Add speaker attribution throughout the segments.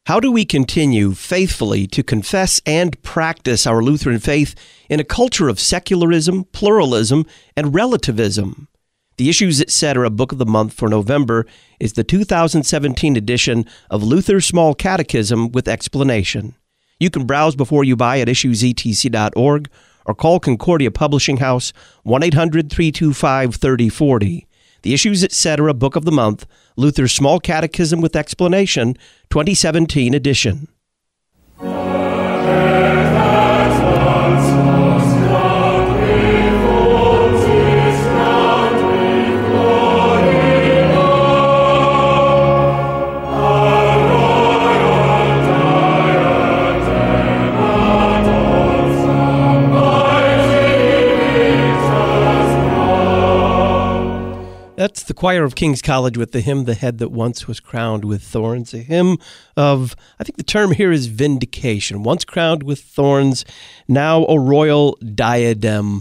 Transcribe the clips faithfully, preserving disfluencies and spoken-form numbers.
Speaker 1: How do we continue faithfully to confess and practice our Lutheran faith in a culture of secularism, pluralism, and relativism? The Issues Etc. Book of the Month for November is the two thousand seventeen edition of Luther's Small Catechism with Explanation. You can browse before you buy at issues e t c dot org or call Concordia Publishing House one eight hundred, three two five, three oh four oh. The Issues Etc. Book of the Month, Luther's Small Catechism with Explanation, twenty seventeen edition. That's the choir of King's College with the hymn, The Head That Once Was Crowned with Thorns, a hymn of, I think the term here is vindication. Once crowned with thorns, now a royal diadem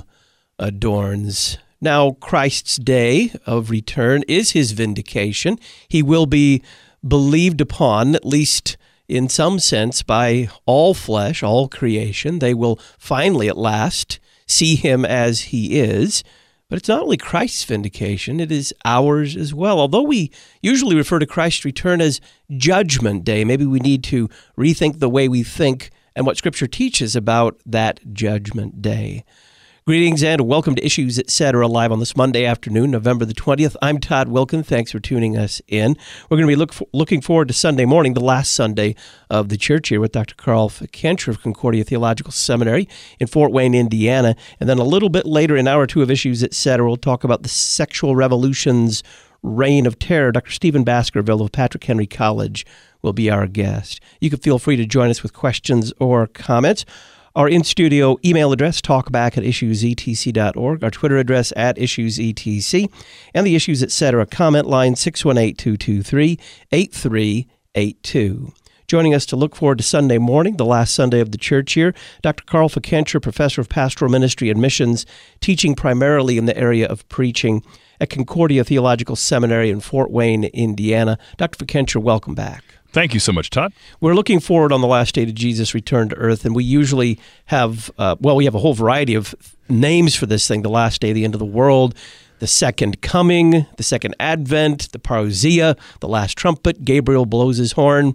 Speaker 1: adorns. Now Christ's day of return is his vindication. He will be believed upon, at least in some sense, by all flesh, all creation. They will finally at last see him as he is. But it's not only Christ's vindication, it is ours as well. Although we usually refer to Christ's return as Judgment Day, maybe we need to rethink the way we think and what Scripture teaches about that Judgment Day. Greetings and welcome to Issues Etc. live on this Monday afternoon, November the twentieth. I'm Todd Wilkin. Thanks for tuning us in. We're going to be look for, looking forward to Sunday morning, the last Sunday of the church year, with Doctor Carl Fickenscher of Concordia Theological Seminary in Fort Wayne, Indiana. And then a little bit later in hour two of Issues Etc., we'll talk about the sexual revolution's reign of terror. Doctor Stephen Baskerville of Patrick Henry College will be our guest. You can feel free to join us with questions or comments. Our in-studio email address, talkback at issues e t c dot org, our Twitter address at issues e t c, and the Issues Etc. comment line six one eight, two two three, eight three eight two. Joining us to look forward to Sunday morning, the last Sunday of the church year, Doctor Carl Fickenscher, Professor of Pastoral Ministry and Missions, teaching primarily in the area of preaching at Concordia Theological Seminary in Fort Wayne, Indiana. Doctor Fickenscher, welcome back.
Speaker 2: Thank you so much, Todd.
Speaker 1: We're looking forward on the last day to Jesus' return to earth, and we usually have, uh, well, we have a whole variety of names for this thing, the last day, the end of the world, the second coming, the second advent, the parousia, the last trumpet, Gabriel blows his horn.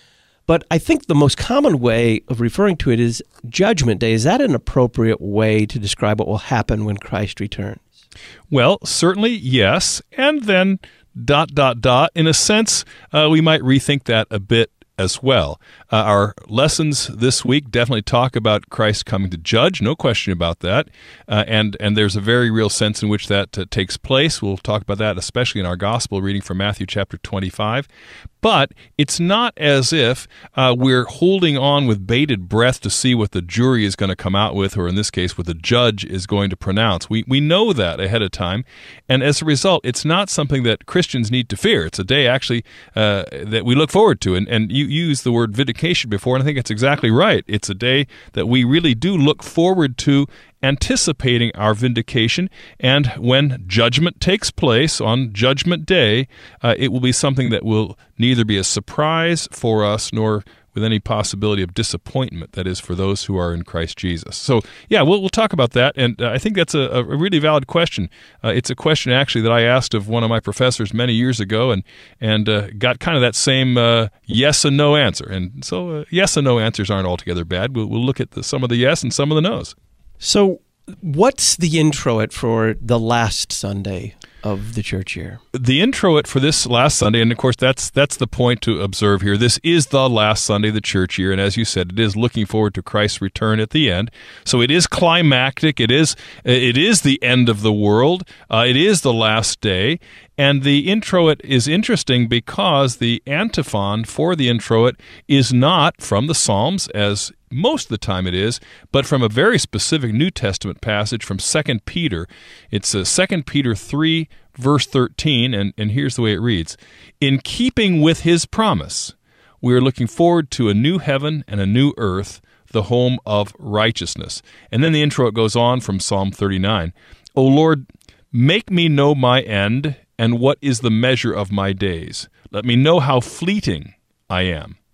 Speaker 1: But I think the most common way of referring to it is Judgment Day. Is that an appropriate way to describe what will happen when Christ returns?
Speaker 2: Well, certainly, yes. And then dot, dot, dot. In a sense, uh, we might rethink that a bit as well. Uh, our lessons this week definitely talk about Christ coming to judge, no question about that. Uh, and, and there's a very real sense in which that uh, takes place. We'll talk about that, especially in our gospel reading from Matthew chapter twenty-five. But it's not as if uh, we're holding on with bated breath to see what the jury is going to come out with, or in this case, what the judge is going to pronounce. We we know that ahead of time, and as a result, it's not something that Christians need to fear. It's a day, actually, uh, that we look forward to. And, and you used the word vindication before, and I think it's exactly right. It's a day that we really do look forward to, anticipating our vindication, and when judgment takes place on Judgment Day, uh, it will be something that will neither be a surprise for us nor with any possibility of disappointment, that is, for those who are in Christ Jesus. So, yeah, we'll, we'll talk about that, and uh, I think that's a, a really valid question. Uh, it's a question, actually, that I asked of one of my professors many years ago, and and uh, got kind of that same uh, yes and no answer. And so uh, yes and no answers aren't altogether bad. We'll, we'll look at the, some of the yes and some of the no's.
Speaker 1: So what's the introit for the last Sunday of the church year?
Speaker 2: The introit for this last Sunday, and of course that's that's the point to observe here. This is the last Sunday of the church year, and as you said, it is looking forward to Christ's return at the end. So it is climactic. It is it is the end of the world. Uh, it is the last day. And the introit is interesting because the antiphon for the introit is not from the Psalms, as most of the time it is, but from a very specific New Testament passage from Second Peter. It's uh, Second Peter three, verse thirteen, and, and here's the way it reads. In keeping with his promise, we are looking forward to a new heaven and a new earth, the home of righteousness. And then the introit goes on from Psalm thirty-nine. O Lord, make me know my end, and what is the measure of my days. Let me know how fleeting I am.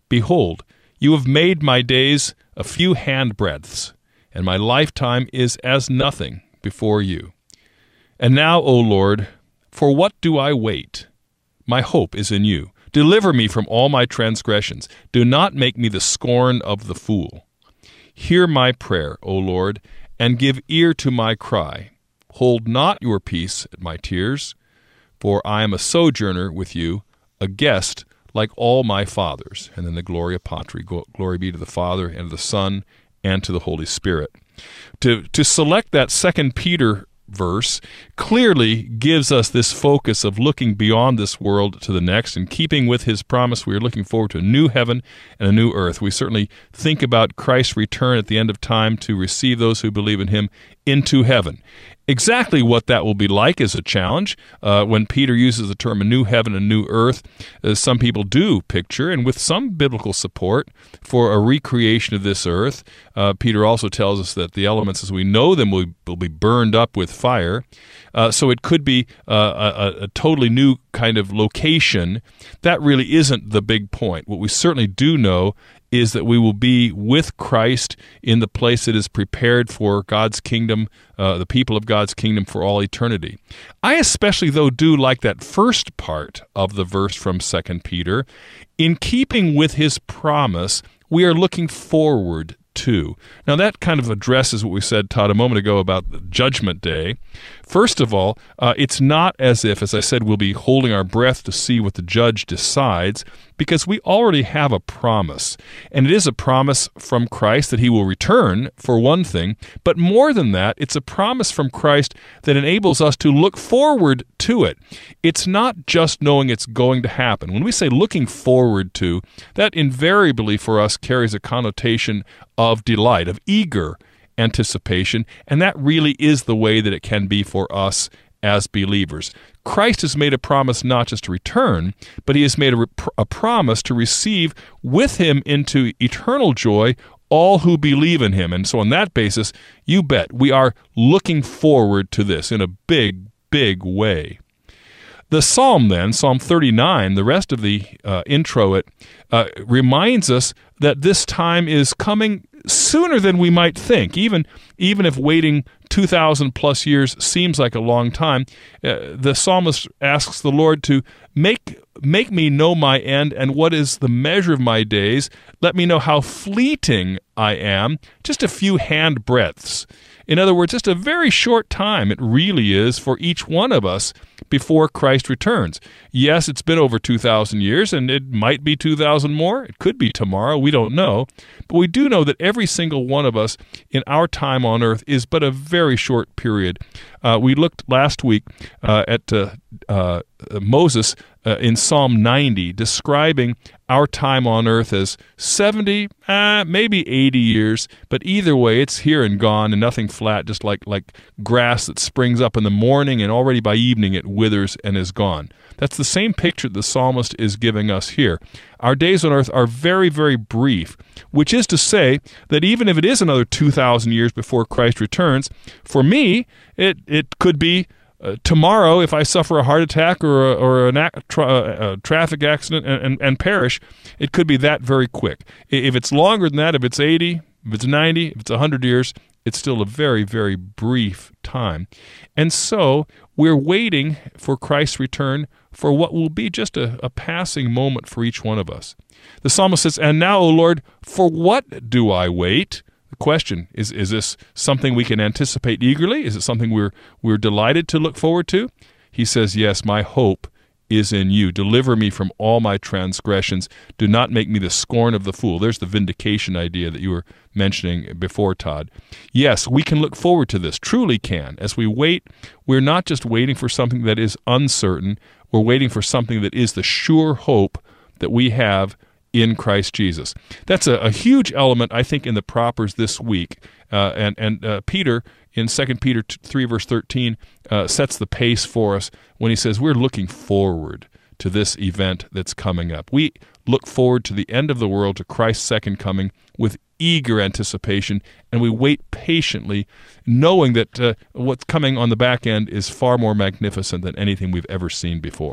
Speaker 2: Behold, you have made my days a few handbreadths, and my lifetime is as nothing before you. And now, O Lord, for what do I wait? My hope is in you. Deliver me from all my transgressions. Do not make me the scorn of the fool. Hear my prayer, O Lord, and give ear to my cry. Hold not your peace at my tears, for I am a sojourner with you, a guest like all my fathers. And then the Gloria Patri, glory be to the Father, and to the Son, and to the Holy Spirit. To, to select that Second Peter verse clearly gives us this focus of looking beyond this world to the next. In keeping with his promise, we are looking forward to a new heaven and a new earth. We certainly think about Christ's return at the end of time to receive those who believe in him into heaven. Exactly what that will be like is a challenge. Uh, when Peter uses the term a new heaven and new earth, uh, some people do picture, and with some biblical support, for a recreation of this earth. Uh, Peter also tells us that the elements as we know them will, will be burned up with fire. Uh, so it could be uh, a, a totally new kind of location. That really isn't the big point. What we certainly do know is that we will be with Christ in the place that is prepared for God's kingdom, uh, the people of God's kingdom for all eternity. I especially, though, do like that first part of the verse from Second Peter. In keeping with his promise, we are looking forward to. Now, that kind of addresses what we said, Todd, a moment ago about the Judgment Day. First of all, uh, it's not as if, as I said, we'll be holding our breath to see what the judge decides, because we already have a promise. And it is a promise from Christ that he will return, for one thing. But more than that, it's a promise from Christ that enables us to look forward to it. It's not just knowing it's going to happen. When we say looking forward to, that invariably for us carries a connotation of delight, of eager anticipation, and that really is the way that it can be for us as believers. Christ has made a promise not just to return, but he has made a, a promise to receive with him into eternal joy all who believe in him. And so on that basis, you bet, we are looking forward to this in a big, big way. The psalm then, Psalm thirty-nine, the rest of the uh, intro, it uh, reminds us that this time is coming sooner than we might think. Even even if waiting two thousand plus years seems like a long time, uh, the psalmist asks the Lord to make make me know my end and what is the measure of my days. Let me know how fleeting I am, just a few hand breadths. In other words, just a very short time it really is for each one of us before Christ returns. Yes, it's been over two thousand years, and it might be two thousand more. It could be tomorrow. We don't know. But we do know that every single one of us in our time on earth is but a very short period. Uh, we looked last week uh, at uh, uh, Moses uh, in Psalm ninety, describing our time on earth as seventy, uh, maybe eighty years, but either way, it's here and gone and nothing flat, just like, like grass that springs up in the morning and already by evening it withers and is gone. That's the same picture the psalmist is giving us here. Our days on earth are very, very brief, which is to say that even if it is another two thousand years before Christ returns, for me, it, it could be Uh, tomorrow, if I suffer a heart attack or a, or an a, tra- a traffic accident and, and, and perish, it could be that very quick. If it's longer than that, if it's eighty, if it's ninety, if it's one hundred years, it's still a very, very brief time. And so we're waiting for Christ's return for what will be just a, a passing moment for each one of us. The psalmist says, "And now, O Lord, for what do I wait?" The question is, is this something we can anticipate eagerly? Is it something we're we're delighted to look forward to? He says, yes, my hope is in you. Deliver me from all my transgressions. Do not make me the scorn of the fool. There's the vindication idea that you were mentioning before, Todd. Yes, we can look forward to this, truly can. As we wait, we're not just waiting for something that is uncertain. We're waiting for something that is the sure hope that we have in Christ Jesus. That's a, a huge element, I think, in the propers this week. Uh, and and uh, Peter, in Second Peter three, verse thirteen, uh, sets the pace for us when he says we're looking forward to this event that's coming up. We look forward to the end of the world, to Christ's second coming, with eager anticipation, and we wait patiently, knowing that uh, what's coming on the back end is far more magnificent than anything we've ever seen before.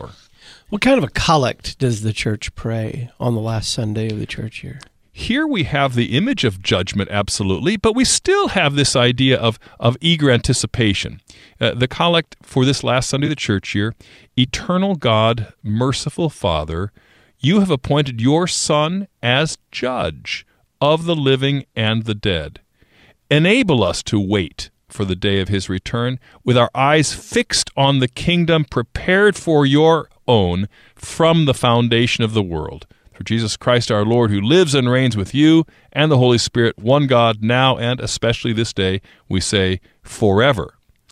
Speaker 1: What kind of a collect does the church pray on the last Sunday of the church year?
Speaker 2: Here we have the image of judgment, absolutely, but we still have this idea of, of eager anticipation. Uh, the collect for this last Sunday of the church year: Eternal God, merciful Father, you have appointed your Son as judge of the living and the dead. Enable us to wait for the day of his return with our eyes fixed on the kingdom prepared for your own from the foundation of the world. For Jesus Christ our Lord, who lives and reigns with you and the Holy Spirit, one God, now and especially this day, we say forever.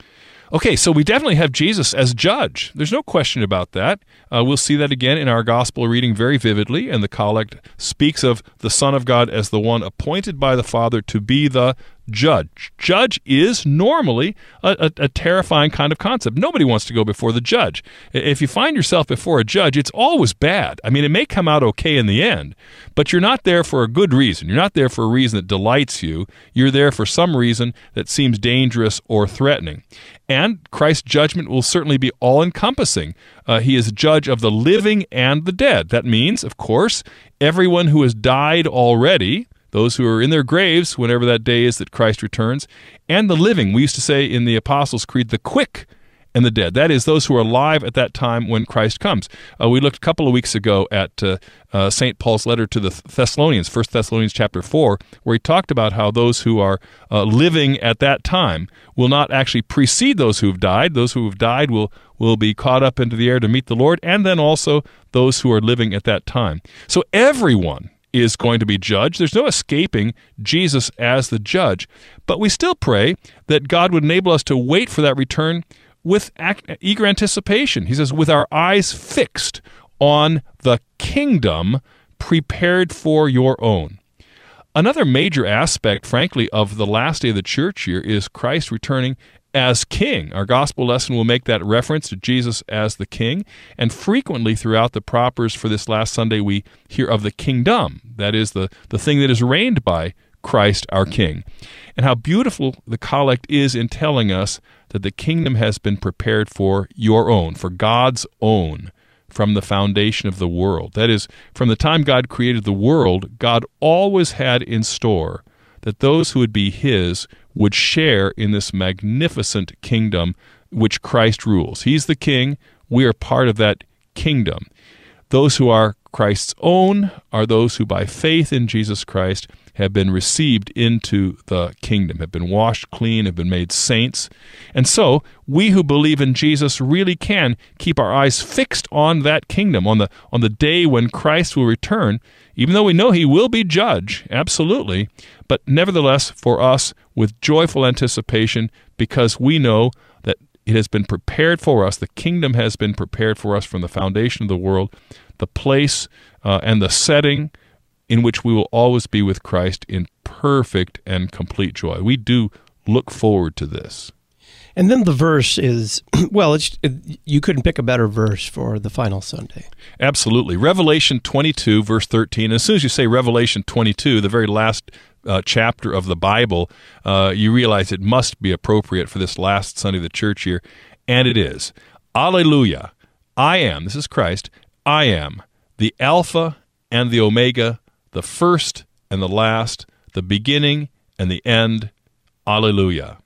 Speaker 2: Okay, so we definitely have Jesus as judge. There's no question about that. Uh, we'll see that again in our gospel reading very vividly, and the collect speaks of the Son of God as the one appointed by the Father to be the judge. Judge is normally a, a, a terrifying kind of concept. Nobody wants to go before the judge. If you find yourself before a judge, it's always bad. I mean, it may come out okay in the end, but you're not there for a good reason. You're not there for a reason that delights you. You're there for some reason that seems dangerous or threatening. And Christ's judgment will certainly be all-encompassing. Uh, he is judge of the living and the dead. That means, of course, everyone who has died already, those who are in their graves whenever that day is that Christ returns, and the living. We used to say in the Apostles' Creed, the quick and the dead. That is, those who are alive at that time when Christ comes. Uh, we looked a couple of weeks ago at uh, uh, Saint Paul's letter to the Thessalonians, First Thessalonians chapter four, where he talked about how those who are uh, living at that time will not actually precede those who have died. Those who have died will, will be caught up into the air to meet the Lord, and then also those who are living at that time. So everyone is going to be judged. There's no escaping Jesus as the judge. But we still pray that God would enable us to wait for that return with eager anticipation. He says, with our eyes fixed on the kingdom prepared for your own. Another major aspect, frankly, of the last day of the church year is Christ returning as king. Our gospel lesson will make that reference to Jesus as the king, and frequently throughout the propers for this last Sunday we hear of the kingdom. That is the, the thing that is reigned by Christ our King. And how beautiful the collect is in telling us that the kingdom has been prepared for your own, for God's own, from the foundation of the world. That is, from the time God created the world, God always had in store that those who would be his would share in this magnificent kingdom which Christ rules. He's the king. We are part of that kingdom. Those who are Christ's own are those who by faith in Jesus Christ have been received into the kingdom, have been washed clean, have been made saints. And so we who believe in Jesus really can keep our eyes fixed on that kingdom, on the on the day when Christ will return, even though we know he will be judge, absolutely, but nevertheless for us with joyful anticipation, because we know that it has been prepared for us, the kingdom has been prepared for us from the foundation of the world, the place uh, and the setting in which we will always be with Christ in perfect and complete joy. We do look forward to this.
Speaker 1: And then the verse is, well, it's, it, you couldn't pick a better verse for the final Sunday.
Speaker 2: Absolutely. Revelation twenty-two, verse thirteen. As soon as you say Revelation twenty-two, the very last uh, chapter of the Bible, uh, you realize it must be appropriate for this last Sunday of the church year, and it is. Alleluia. I am, this is Christ, I am the Alpha and the Omega, the first and the last, the beginning and the end. Alleluia.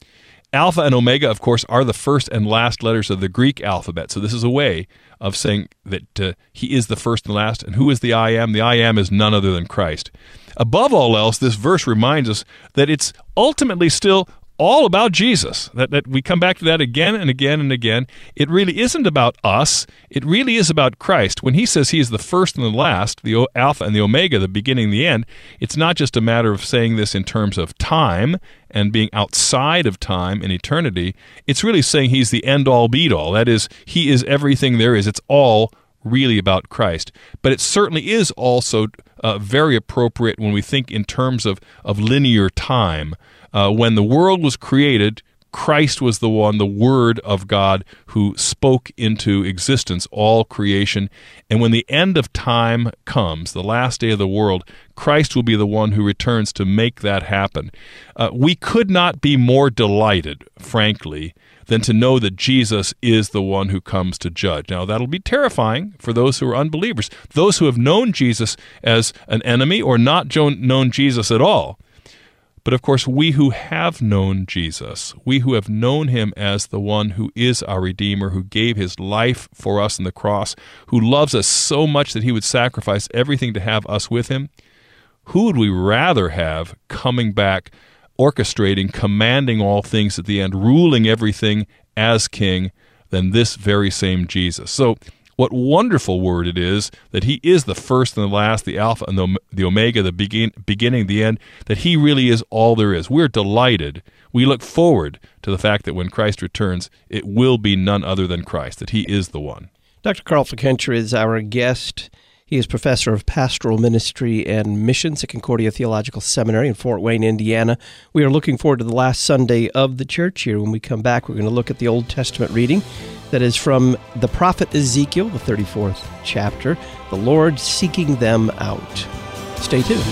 Speaker 2: Alpha and Omega, of course, are the first and last letters of the Greek alphabet. So this is a way of saying that uh, he is the first and last. And who is the I am? The I am is none other than Christ. Above all else, this verse reminds us that it's ultimately still all about Jesus, that, that we come back to that again and again and again. It really isn't about us. It really is about Christ. When he says he is the first and the last, the Alpha and the Omega, the beginning and the end, it's not just a matter of saying this in terms of time and being outside of time and eternity. It's really saying he's the end-all, be-all. That is, he is everything there is. It's all really about Christ. But it certainly is also uh, very appropriate when we think in terms of, of linear time. Uh, when the world was created, Christ was the one, the Word of God, who spoke into existence all creation. And when the end of time comes, the last day of the world, Christ will be the one who returns to make that happen. Uh, we could not be more delighted, frankly, than to know that Jesus is the one who comes to judge. Now, that'll be terrifying for those who are unbelievers, those who have known Jesus as an enemy or not known Jesus at all. But of course, we who have known Jesus, we who have known him as the one who is our Redeemer, who gave his life for us on the cross, who loves us so much that he would sacrifice everything to have us with him, who would we rather have coming back, orchestrating, commanding all things at the end, ruling everything as king, than this very same Jesus? So what wonderful word it is that he is the first and the last, the Alpha and the, the Omega, the begin, beginning, the end, that he really is all there is. We're delighted. We look forward to the fact that when Christ returns, it will be none other than Christ, that he is the one.
Speaker 1: Doctor Carl Fickenscher is our guest. He is professor of pastoral ministry and missions at Concordia Theological Seminary in Fort Wayne, Indiana. We are looking forward to the last Sunday of the church year. When we come back, we're going to look at the Old Testament reading that is from the prophet Ezekiel, the thirty-fourth chapter, the Lord seeking them out. Stay tuned.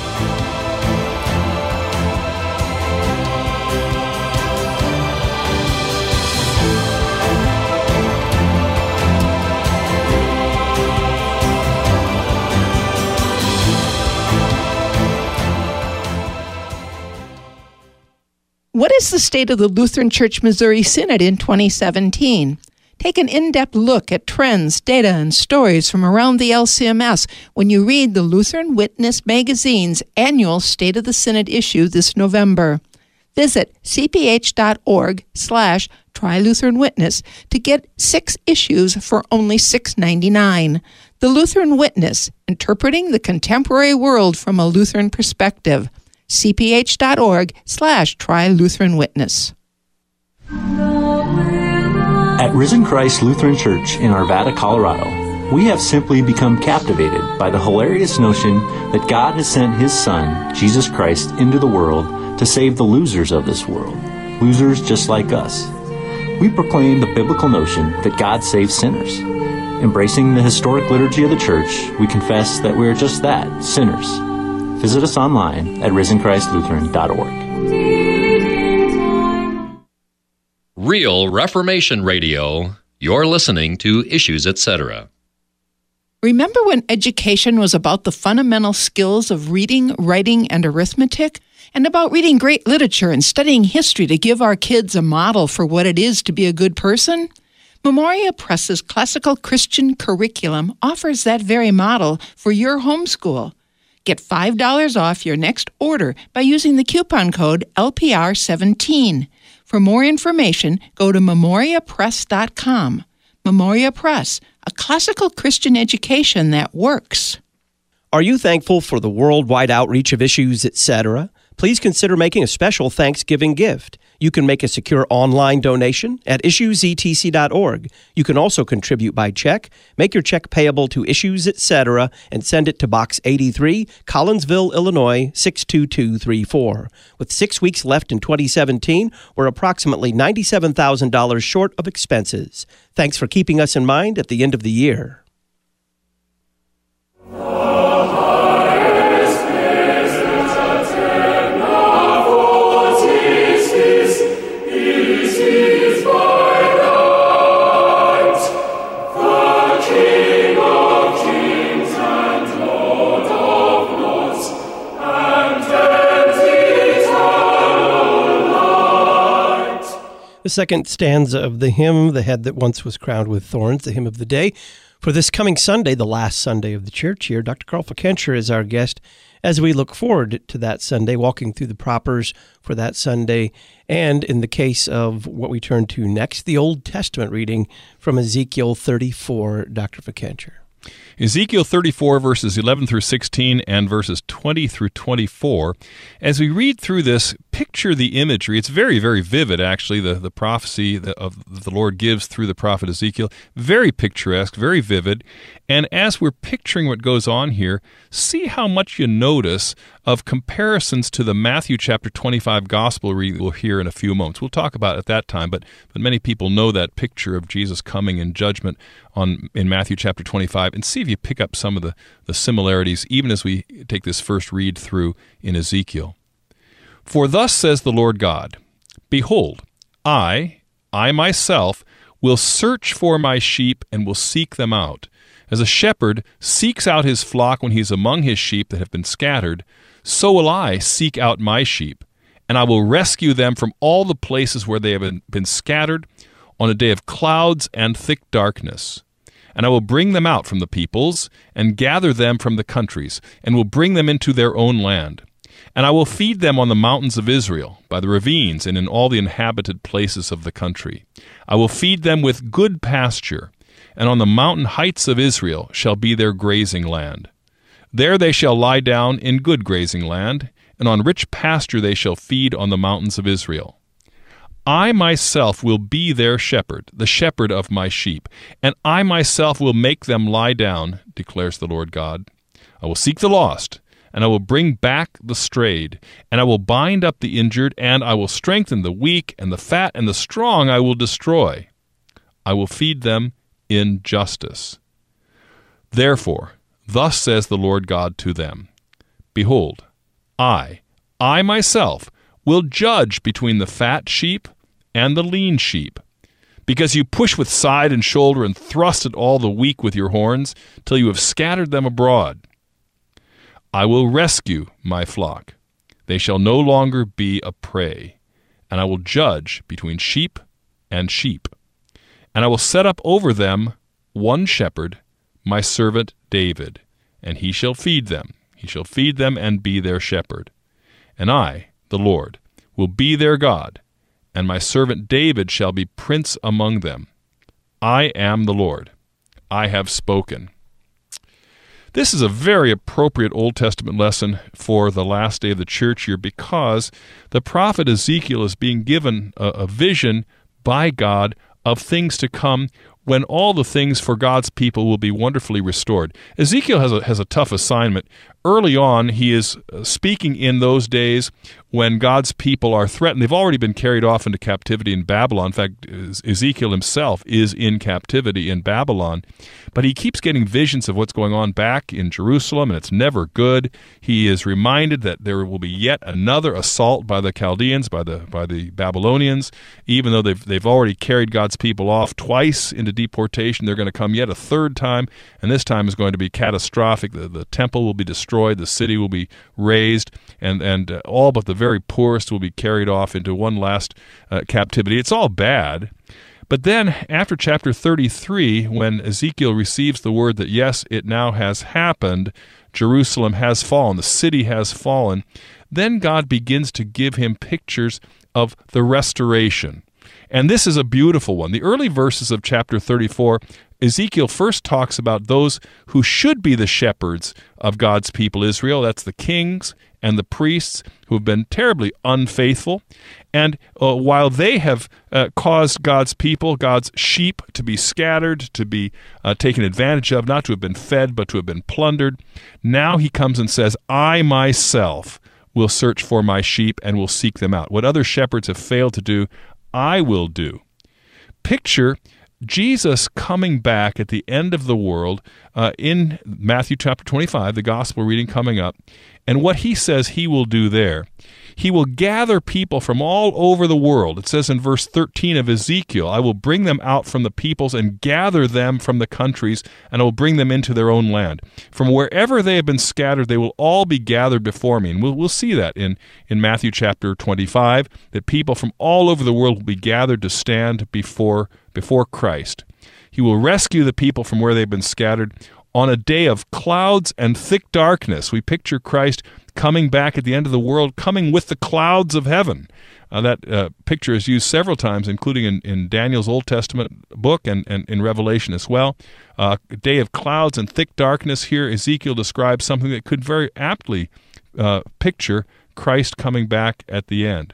Speaker 3: What is the state of the Lutheran Church Missouri Synod in twenty seventeen? Take an in-depth look at trends, data, and stories from around the L C M S when you read the Lutheran Witness magazine's annual State of the Synod issue this November. Visit cph.org slash Try Lutheran Witness to get six issues for only six dollars and ninety-nine cents. The Lutheran Witness, interpreting the contemporary world from a Lutheran perspective. cph.org slash Try Lutheran Witness.
Speaker 4: At Risen Christ Lutheran Church in Arvada, Colorado, we have simply become captivated by the hilarious notion that God has sent his Son, Jesus Christ, into the world to save the losers of this world, losers just like us. We proclaim the biblical notion that God saves sinners. Embracing the historic liturgy of the church, we confess that we are just that, sinners. Visit us online at risen christ lutheran dot org.
Speaker 5: Real Reformation Radio. You're listening to Issues, et cetera.
Speaker 3: Remember when education was about the fundamental skills of reading, writing, and arithmetic? And about reading great literature and studying history to give our kids a model for what it is to be a good person? Memoria Press's classical Christian curriculum offers that very model for your homeschool. Get five dollars off your next order by using the coupon code L P R seventeen. For more information, go to memoria press dot com. Memoria Press, a classical Christian education that works.
Speaker 1: Are you thankful for the worldwide outreach of Issues, et cetera? Please consider making a special Thanksgiving gift. You can make a secure online donation at issues e t c dot org. You can also contribute by check. Make your check payable to Issues, et cetera, and send it to Box eighty-three, Collinsville, Illinois, six two two three four. With six weeks left in twenty seventeen, we're approximately ninety-seven thousand dollars short of expenses. Thanks for keeping us in mind at the end of the year. The second stanza of the hymn, The Head That Once Was Crowned with Thorns, the hymn of the day. For this coming Sunday, the last Sunday of the church year, Doctor Carl Fickenscher is our guest as we look forward to that Sunday, walking through the propers for that Sunday, and in the case of what we turn to next, the Old Testament reading from Ezekiel thirty-four, Doctor Fickenscher.
Speaker 2: Ezekiel thirty-four, verses eleven through sixteen and verses twenty through twenty-four. As we read through this, picture the imagery. It's very, very vivid, actually, the, the prophecy that of the Lord gives through the prophet Ezekiel. Very picturesque, very vivid. And as we're picturing what goes on here, see how much you notice of comparisons to the Matthew chapter twenty-five gospel reading we'll hear in a few moments. We'll talk about it at that time, but, but many people know that picture of Jesus coming in judgment on in Matthew chapter twenty-five, and see if you pick up some of the, the similarities, even as we take this first read through in Ezekiel. For thus says the Lord God, Behold, I, I myself will search for my sheep and will seek them out. As a shepherd seeks out his flock when he is among his sheep that have been scattered, so will I seek out my sheep, and I will rescue them from all the places where they have been, been scattered on a day of clouds and thick darkness. And I will bring them out from the peoples and gather them from the countries, and will bring them into their own land. And I will feed them on the mountains of Israel, by the ravines, and in all the inhabited places of the country. I will feed them with good pasture, and on the mountain heights of Israel shall be their grazing land. There they shall lie down in good grazing land, and on rich pasture they shall feed on the mountains of Israel. I myself will be their shepherd, the shepherd of my sheep, and I myself will make them lie down, declares the Lord God. I will seek the lost, and I will bring back the strayed, and I will bind up the injured, and I will strengthen the weak, and the fat and the strong I will destroy. I will feed them in justice. Therefore, thus says the Lord God to them, Behold, I, I myself, will judge between the fat sheep and the lean sheep, because you push with side and shoulder and thrust at all the weak with your horns, till you have scattered them abroad. I will rescue my flock. They shall no longer be a prey, and I will judge between sheep and sheep. And I will set up over them one shepherd, my servant David, and he shall feed them. He shall feed them and be their shepherd. And I, the Lord, will be their God, and my servant David shall be prince among them. I am the Lord. I have spoken. This is a very appropriate Old Testament lesson for the last day of the church year, because the prophet Ezekiel is being given a, a vision by God of things to come, when all the things for God's people will be wonderfully restored. Ezekiel has a, has a tough assignment. Early on, he is speaking in those days when God's people are threatened. They've already been carried off into captivity in Babylon. In fact, Ezekiel himself is in captivity in Babylon. But he keeps getting visions of what's going on back in Jerusalem, and it's never good. He is reminded that there will be yet another assault by the Chaldeans, by the by the Babylonians. Even though they've they've already carried God's people off twice into deportation, they're going to come yet a third time, and this time is going to be catastrophic. The, the temple will be destroyed, the city will be razed, and, and uh, all but the very poorest will be carried off into one last uh, captivity. It's all bad. But then, after chapter thirty-three, when Ezekiel receives the word that, yes, it now has happened, Jerusalem has fallen, the city has fallen, then God begins to give him pictures of the restoration. And this is a beautiful one. The early verses of chapter thirty-four, Ezekiel first talks about those who should be the shepherds of God's people Israel. That's the kings and the priests who have been terribly unfaithful. And uh, while they have uh, caused God's people, God's sheep, to be scattered, to be uh, taken advantage of, not to have been fed, but to have been plundered, now he comes and says, I myself will search for my sheep and will seek them out. What other shepherds have failed to do, I will do. Picture Jesus coming back at the end of the world uh, in Matthew chapter twenty-five, the gospel reading coming up, and what he says he will do there. He will gather people from all over the world. It says in verse thirteen of Ezekiel, I will bring them out from the peoples and gather them from the countries, and I will bring them into their own land. From wherever they have been scattered, they will all be gathered before me. And we'll, we'll see that in, in Matthew chapter twenty-five, that people from all over the world will be gathered to stand before, before Christ. He will rescue the people from where they've been scattered on a day of clouds and thick darkness. We picture Christ coming back at the end of the world, coming with the clouds of heaven. Uh, that uh, picture is used several times, including in, in Daniel's Old Testament book and, and in Revelation as well. Uh, a day of clouds and thick darkness. Here, Ezekiel describes something that could very aptly uh, picture Christ coming back at the end.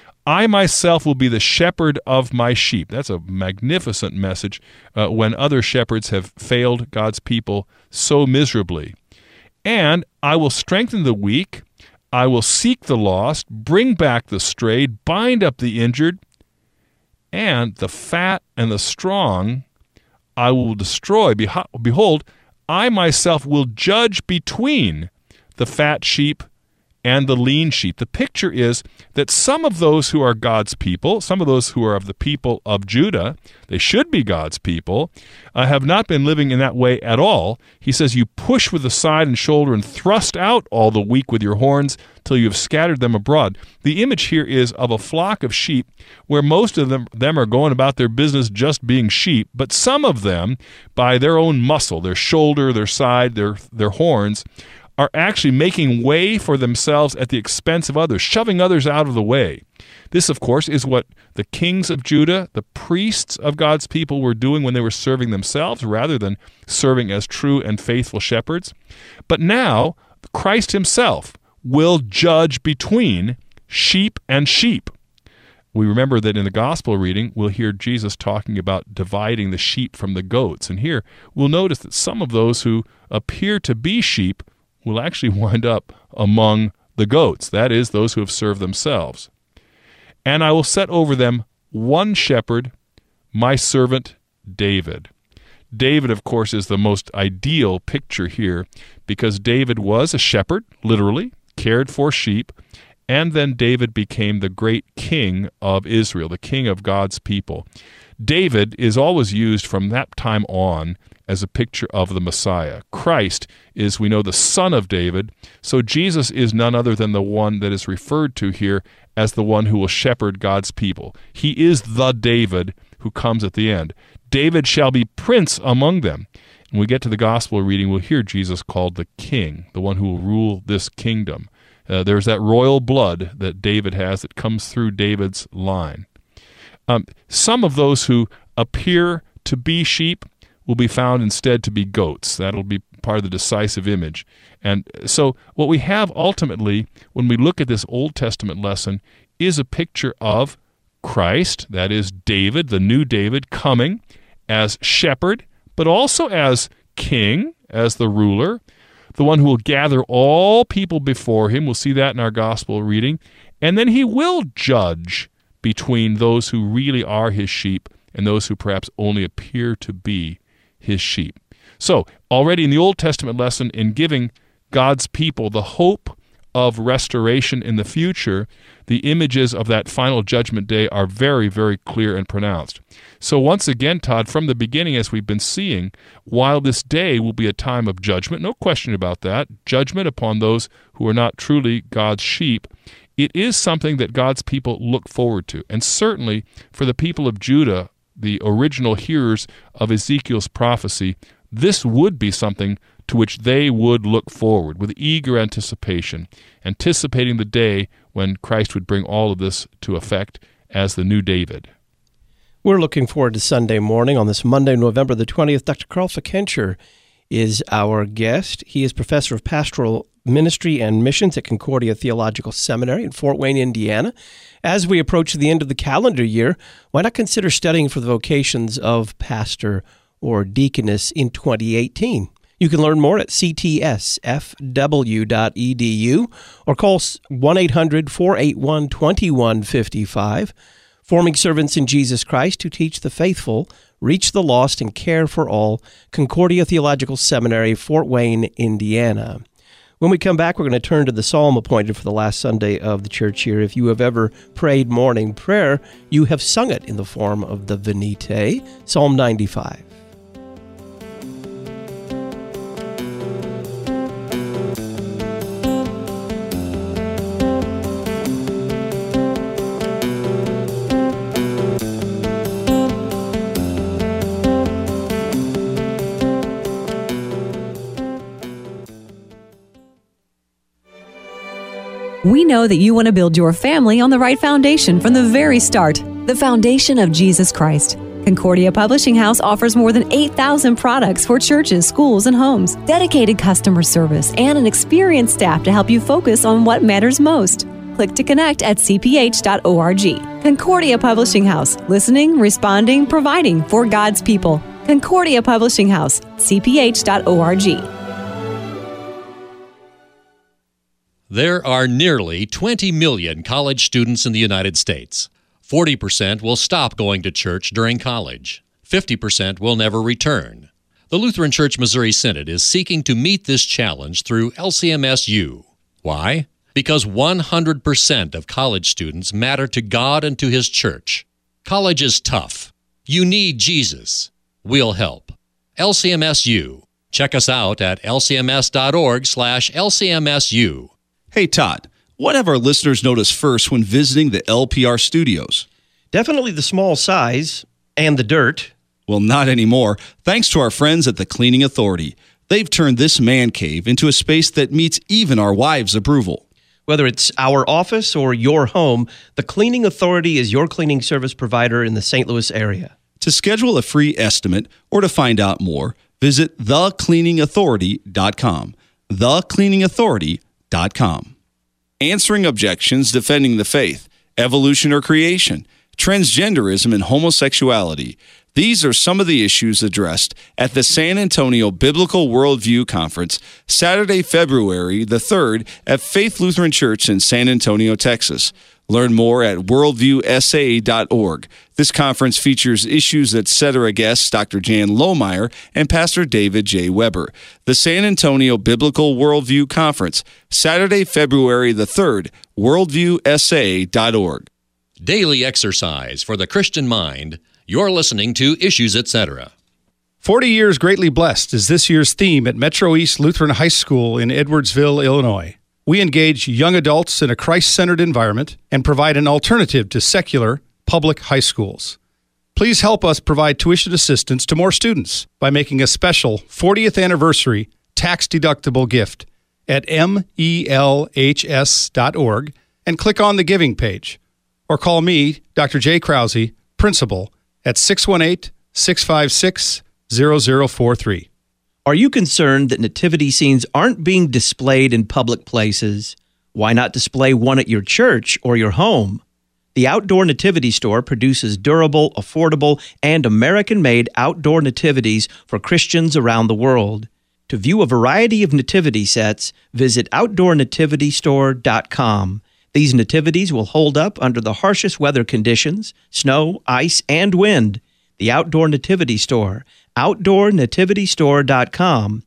Speaker 2: I myself will be the shepherd of my sheep. That's a magnificent message uh, when other shepherds have failed God's people so miserably. And I will strengthen the weak, I will seek the lost, bring back the strayed, bind up the injured, and the fat and the strong I will destroy. Behold, I myself will judge between the fat sheep and the lean sheep. The picture is that some of those who are God's people, some of those who are of the people of Judah, they should be God's people, uh, have not been living in that way at all. He says, you push with the side and shoulder and thrust out all the weak with your horns till you have scattered them abroad. The image here is of a flock of sheep where most of them, them are going about their business just being sheep, but some of them, by their own muscle, their shoulder, their side, their, their horns, are actually making way for themselves at the expense of others, shoving others out of the way. This, of course, is what the kings of Judah, the priests of God's people, were doing when they were serving themselves rather than serving as true and faithful shepherds. But now, Christ himself will judge between sheep and sheep. We remember that in the gospel reading, we'll hear Jesus talking about dividing the sheep from the goats. And here, we'll notice that some of those who appear to be sheep will actually wind up among the goats, that is, those who have served themselves. And I will set over them one shepherd, my servant David. David, of course, is the most ideal picture here because David was a shepherd, literally, cared for sheep, and then David became the great king of Israel, the king of God's people. David is always used from that time on as a picture of the Messiah. Christ is, we know, the son of David, so Jesus is none other than the one that is referred to here as the one who will shepherd God's people. He is the David who comes at the end. David shall be prince among them. When we get to the gospel reading, we'll hear Jesus called the king, the one who will rule this kingdom. Uh, there's that royal blood that David has that comes through David's line. Um, some of those who appear to be sheep will be found instead to be goats. That'll be part of the decisive image. And so what we have ultimately, when we look at this Old Testament lesson, is a picture of Christ, that is David, the new David, coming as shepherd, but also as king, as the ruler, the one who will gather all people before him. We'll see that in our gospel reading. And then he will judge between those who really are his sheep and those who perhaps only appear to be his sheep. So, already in the Old Testament lesson, in giving God's people the hope of restoration in the future, the images of that final judgment day are very, very clear and pronounced. So once again, Todd, from the beginning, as we've been seeing, while this day will be a time of judgment, no question about that, judgment upon those who are not truly God's sheep, it is something that God's people look forward to. And certainly for the people of Judah, the original hearers of Ezekiel's prophecy, this would be something to which they would look forward with eager anticipation, anticipating the day when Christ would bring all of this to effect as the new David.
Speaker 1: We're looking forward to Sunday morning on this Monday, November the twentieth. Doctor Carl Fickenscher is our guest. He is professor of pastoral ministry and missions at Concordia Theological Seminary in Fort Wayne, Indiana. As we approach the end of the calendar year, why not consider studying for the vocations of pastor or deaconess in twenty eighteen? You can learn more at c t s f w dot e d u or call one eight hundred, four eight one, two one five five. Forming servants in Jesus Christ who teach the faithful, reach the lost, and care for all. Concordia Theological Seminary, Fort Wayne, Indiana. When we come back, we're going to turn to the psalm appointed for the last Sunday of the church year. If you have ever prayed morning prayer, you have sung it in the form of the Venite, Psalm ninety-five.
Speaker 6: We know that you want to build your family on the right foundation from the very start, the foundation of Jesus Christ. Concordia Publishing House offers more than eight thousand products for churches, schools, and homes, dedicated customer service, and an experienced staff to help you focus on what matters most. Click to connect at c p h dot org. Concordia Publishing House, listening, responding, providing for God's people. Concordia Publishing House, c p h dot org.
Speaker 5: There are nearly twenty million college students in the United States. forty percent will stop going to church during college. fifty percent will never return. The Lutheran Church Missouri Synod is seeking to meet this challenge through L C M S U. Why? Because one hundred percent of college students matter to God and to His church. College is tough. You need Jesus. We'll help. L C M S U. Check us out at lcms.org slash lcmsu.
Speaker 7: Hey, Todd, what have our listeners noticed first when visiting the L P R studios?
Speaker 1: Definitely the small size and the dirt.
Speaker 7: Well, not anymore, thanks to our friends at the Cleaning Authority. They've turned this man cave into a space that meets even our wives' approval.
Speaker 1: Whether it's our office or your home, the Cleaning Authority is your cleaning service provider in the Saint Louis area.
Speaker 7: To schedule a free estimate or to find out more, visit the cleaning authority dot com. the cleaning authority dot com. Answering objections, defending the faith, evolution or creation, transgenderism and homosexuality. These are some of the issues addressed at the San Antonio Biblical Worldview Conference, Saturday, February the third at Faith Lutheran Church in San Antonio, Texas. Learn more at worldview s a dot org. This conference features Issues et cetera guests Doctor Jan Lohmeyer and Pastor David J. Weber. The San Antonio Biblical Worldview Conference, Saturday, February the third, worldview s a dot org.
Speaker 5: Daily exercise for the Christian mind. You're listening to Issues et cetera.
Speaker 8: forty years greatly blessed is this year's theme at Metro East Lutheran High School in Edwardsville, Illinois. We engage young adults in a Christ-centered environment and provide an alternative to secular public high schools. Please help us provide tuition assistance to more students by making a special fortieth anniversary tax-deductible gift at M E L H S dot org and click on the giving page. Or call me, Doctor Jay Krause, principal, at six one eight, six five six, zero zero four three.
Speaker 1: Are you concerned that nativity scenes aren't being displayed in public places? Why not display one at your church or your home? The Outdoor Nativity Store produces durable, affordable, and American-made outdoor nativities for Christians around the world. To view a variety of nativity sets, visit outdoor nativity store dot com. These nativities will hold up under the harshest weather conditions, snow, ice, and wind. The Outdoor Nativity Store, outdoor nativity store dot com.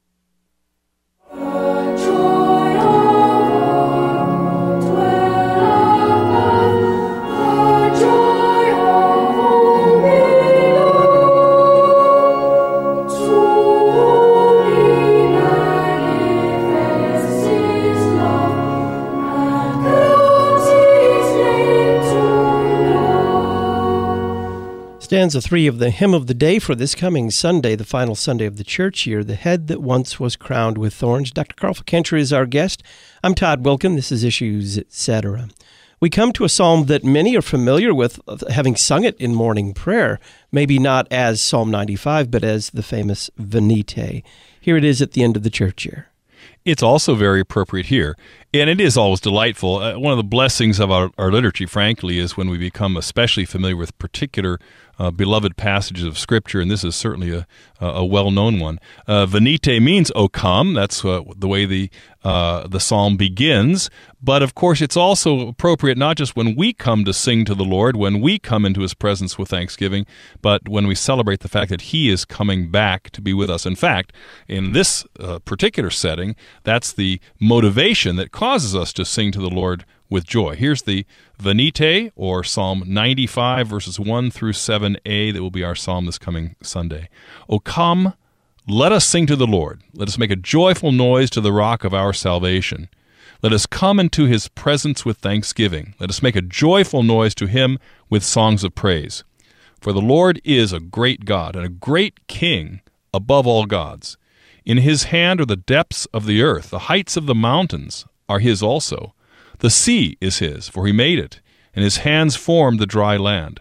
Speaker 1: Stanza three of the Hymn of the Day for this coming Sunday, the final Sunday of the church year, The Head That Once Was Crowned with Thorns. Doctor Carl Fikentra is our guest. I'm Todd Wilkin. This is Issues, et cetera. We come to a psalm that many are familiar with, having sung it in morning prayer, maybe not as Psalm ninety-five, but as the famous Venite. Here it is at the end of the church year.
Speaker 2: It's also very appropriate here, and it is always delightful. Uh, one of the blessings of our, our liturgy, frankly, is when we become especially familiar with particular uh, beloved passages of Scripture, and this is certainly a, a well-known one. Uh, Venite means, "O come." That's uh, the way the uh, the psalm begins. But, of course, it's also appropriate not just when we come to sing to the Lord, when we come into His presence with thanksgiving, but when we celebrate the fact that He is coming back to be with us. In fact, in this uh, particular setting, that's the motivation that causes us to sing to the Lord with joy. Here's the Venite, or Psalm ninety-five, verses one through seven a, that will be our psalm this coming Sunday. O come, let us sing to the Lord. Let us make a joyful noise to the rock of our salvation. Let us come into His presence with thanksgiving. Let us make a joyful noise to Him with songs of praise. For the Lord is a great God and a great King above all gods. In His hand are the depths of the earth. The heights of the mountains are His also. The sea is His, for He made it, and His hands formed the dry land.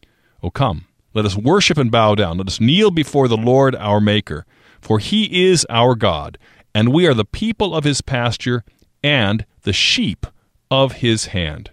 Speaker 2: O come, let us worship and bow down. Let us kneel before the Lord our Maker, for He is our God, and we are the people of His pasture and the sheep of His hand.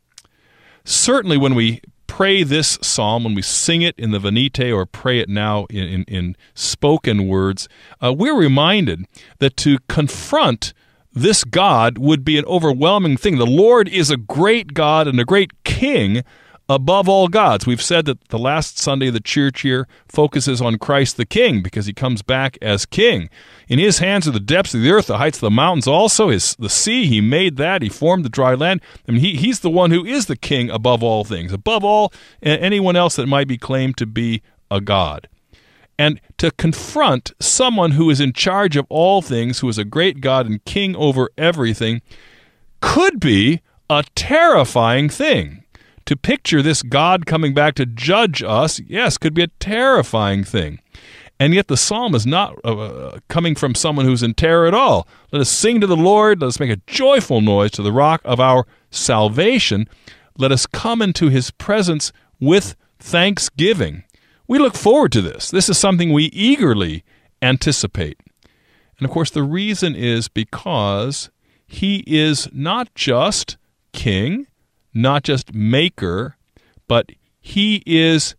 Speaker 2: Certainly when we pray this psalm, when we sing it in the Venite or pray it now in, in, in spoken words, uh, we're reminded that to confront this God would be an overwhelming thing. The Lord is a great God and a great King above all gods. We've said that the last Sunday of the church year focuses on Christ the King because he comes back as King. In his hands are the depths of the earth, the heights of the mountains also. His, the sea, he made that. He formed the dry land. I mean, he, he's the one who is the King above all things, above all anyone else that might be claimed to be a god. And to confront someone who is in charge of all things, who is a great God and king over everything, could be a terrifying thing. To picture this God coming back to judge us, yes, could be a terrifying thing. And yet the psalm is not uh, coming from someone who's in terror at all. Let us sing to the Lord. Let us make a joyful noise to the rock of our salvation. Let us come into his presence with thanksgiving. We look forward to this. This is something we eagerly anticipate. And of course, the reason is because he is not just king, not just maker, but he is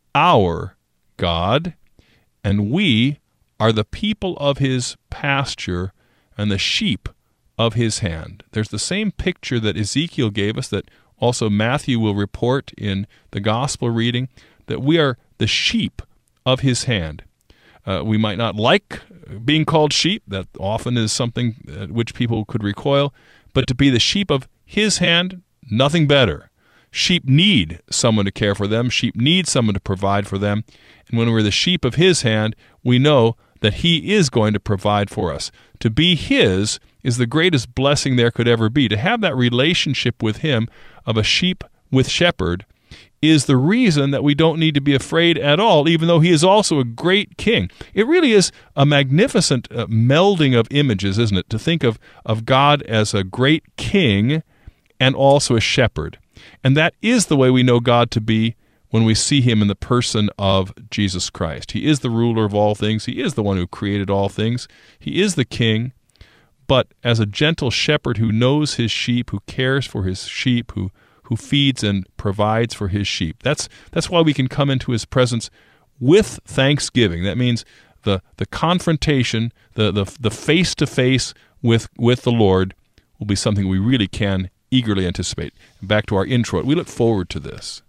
Speaker 2: our God, and we are the people of his pasture and the sheep of his hand. There's the same picture that Ezekiel gave us, that also Matthew will report in the gospel reading, that we are the sheep of his hand. Uh, we might not like being called sheep. That often is something at which people could recoil. But to be the sheep of his hand, nothing better. Sheep need someone to care for them. Sheep need someone to provide for them. And when we're the sheep of his hand, we know that he is going to provide for us. To be his is the greatest blessing there could ever be. To have that relationship with him of a sheep with shepherd is the reason that we don't need to be afraid at all, even though he is also a great king. It really is a magnificent uh, melding of images, isn't it, to think of, of God as a great king and also a shepherd. And that is the way we know God to be when we see him in the person of Jesus Christ. He is the ruler of all things. He is the one who created all things. He is the king, but as a gentle shepherd who knows his sheep, who cares for his sheep, who who feeds and provides for his sheep. That's that's why we can come into his presence with thanksgiving. That means the the confrontation, the the the face-to-face with, with the Lord will be something we really can eagerly anticipate. Back to our intro. We look forward to this.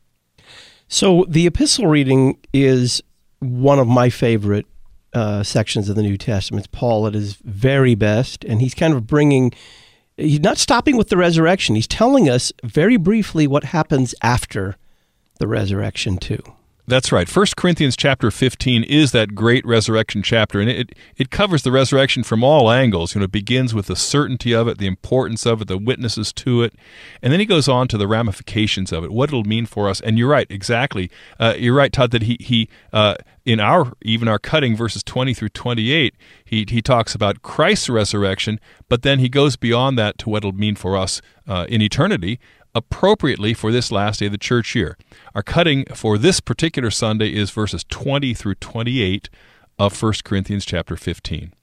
Speaker 1: So the epistle reading is one of my favorite uh, sections of the New Testament. It's Paul at his very best, and he's kind of bringing... He's not stopping with the resurrection. He's telling us very briefly what happens after the resurrection, too.
Speaker 2: That's right. First Corinthians chapter fifteen is that great resurrection chapter, and it it covers the resurrection from all angles. You know, it begins with the certainty of it, the importance of it, the witnesses to it, and then he goes on to the ramifications of it, what it'll mean for us. And you're right, exactly. Uh, you're right, Todd, that he he uh, in our even our cutting verses twenty through twenty-eight, he he talks about Christ's resurrection, but then he goes beyond that to what it'll mean for us uh, in eternity, appropriately for this last day of the church year. Our cutting for this particular Sunday is verses twenty through twenty-eight of First Corinthians chapter fifteen.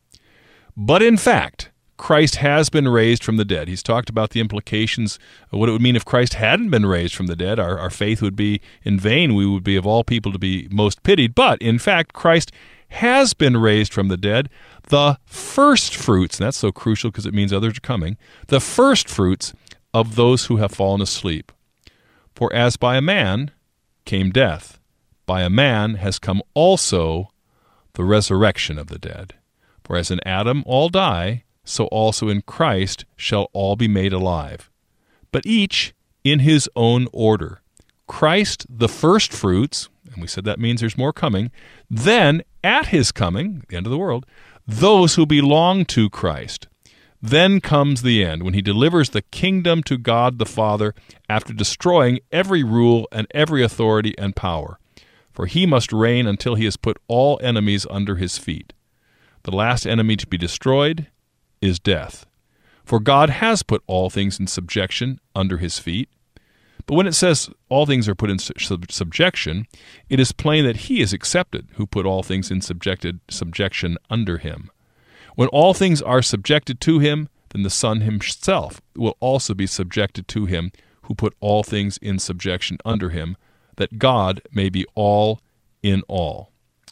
Speaker 2: But in fact, Christ has been raised from the dead. He's talked about the implications of what it would mean if Christ hadn't been raised from the dead. Our, our faith would be in vain. We would be, of all people, to be most pitied. But in fact, Christ has been raised from the dead, the first fruits, and that's so crucial because it means others are coming, the first fruits of those who have fallen asleep. For as by a man came death, by a man has come also the resurrection of the dead. For as in Adam all die, so also in Christ shall all be made alive. But each in his own order. Christ the first fruits, and we said that means there's more coming, then at his coming, the end of the world, those who belong to Christ. Then comes the end, when he delivers the kingdom to God the Father after destroying every rule and every authority and power. For he must reign until he has put all enemies under his feet. The last enemy to be destroyed is death. For God has put all things in subjection under his feet. But when it says all things are put in sub- subjection, it is plain that he is accepted who put all things in subjected subjection under him. When all things are subjected to him, then the Son himself will also be subjected to him who put all things in subjection under him, that God may be all in all.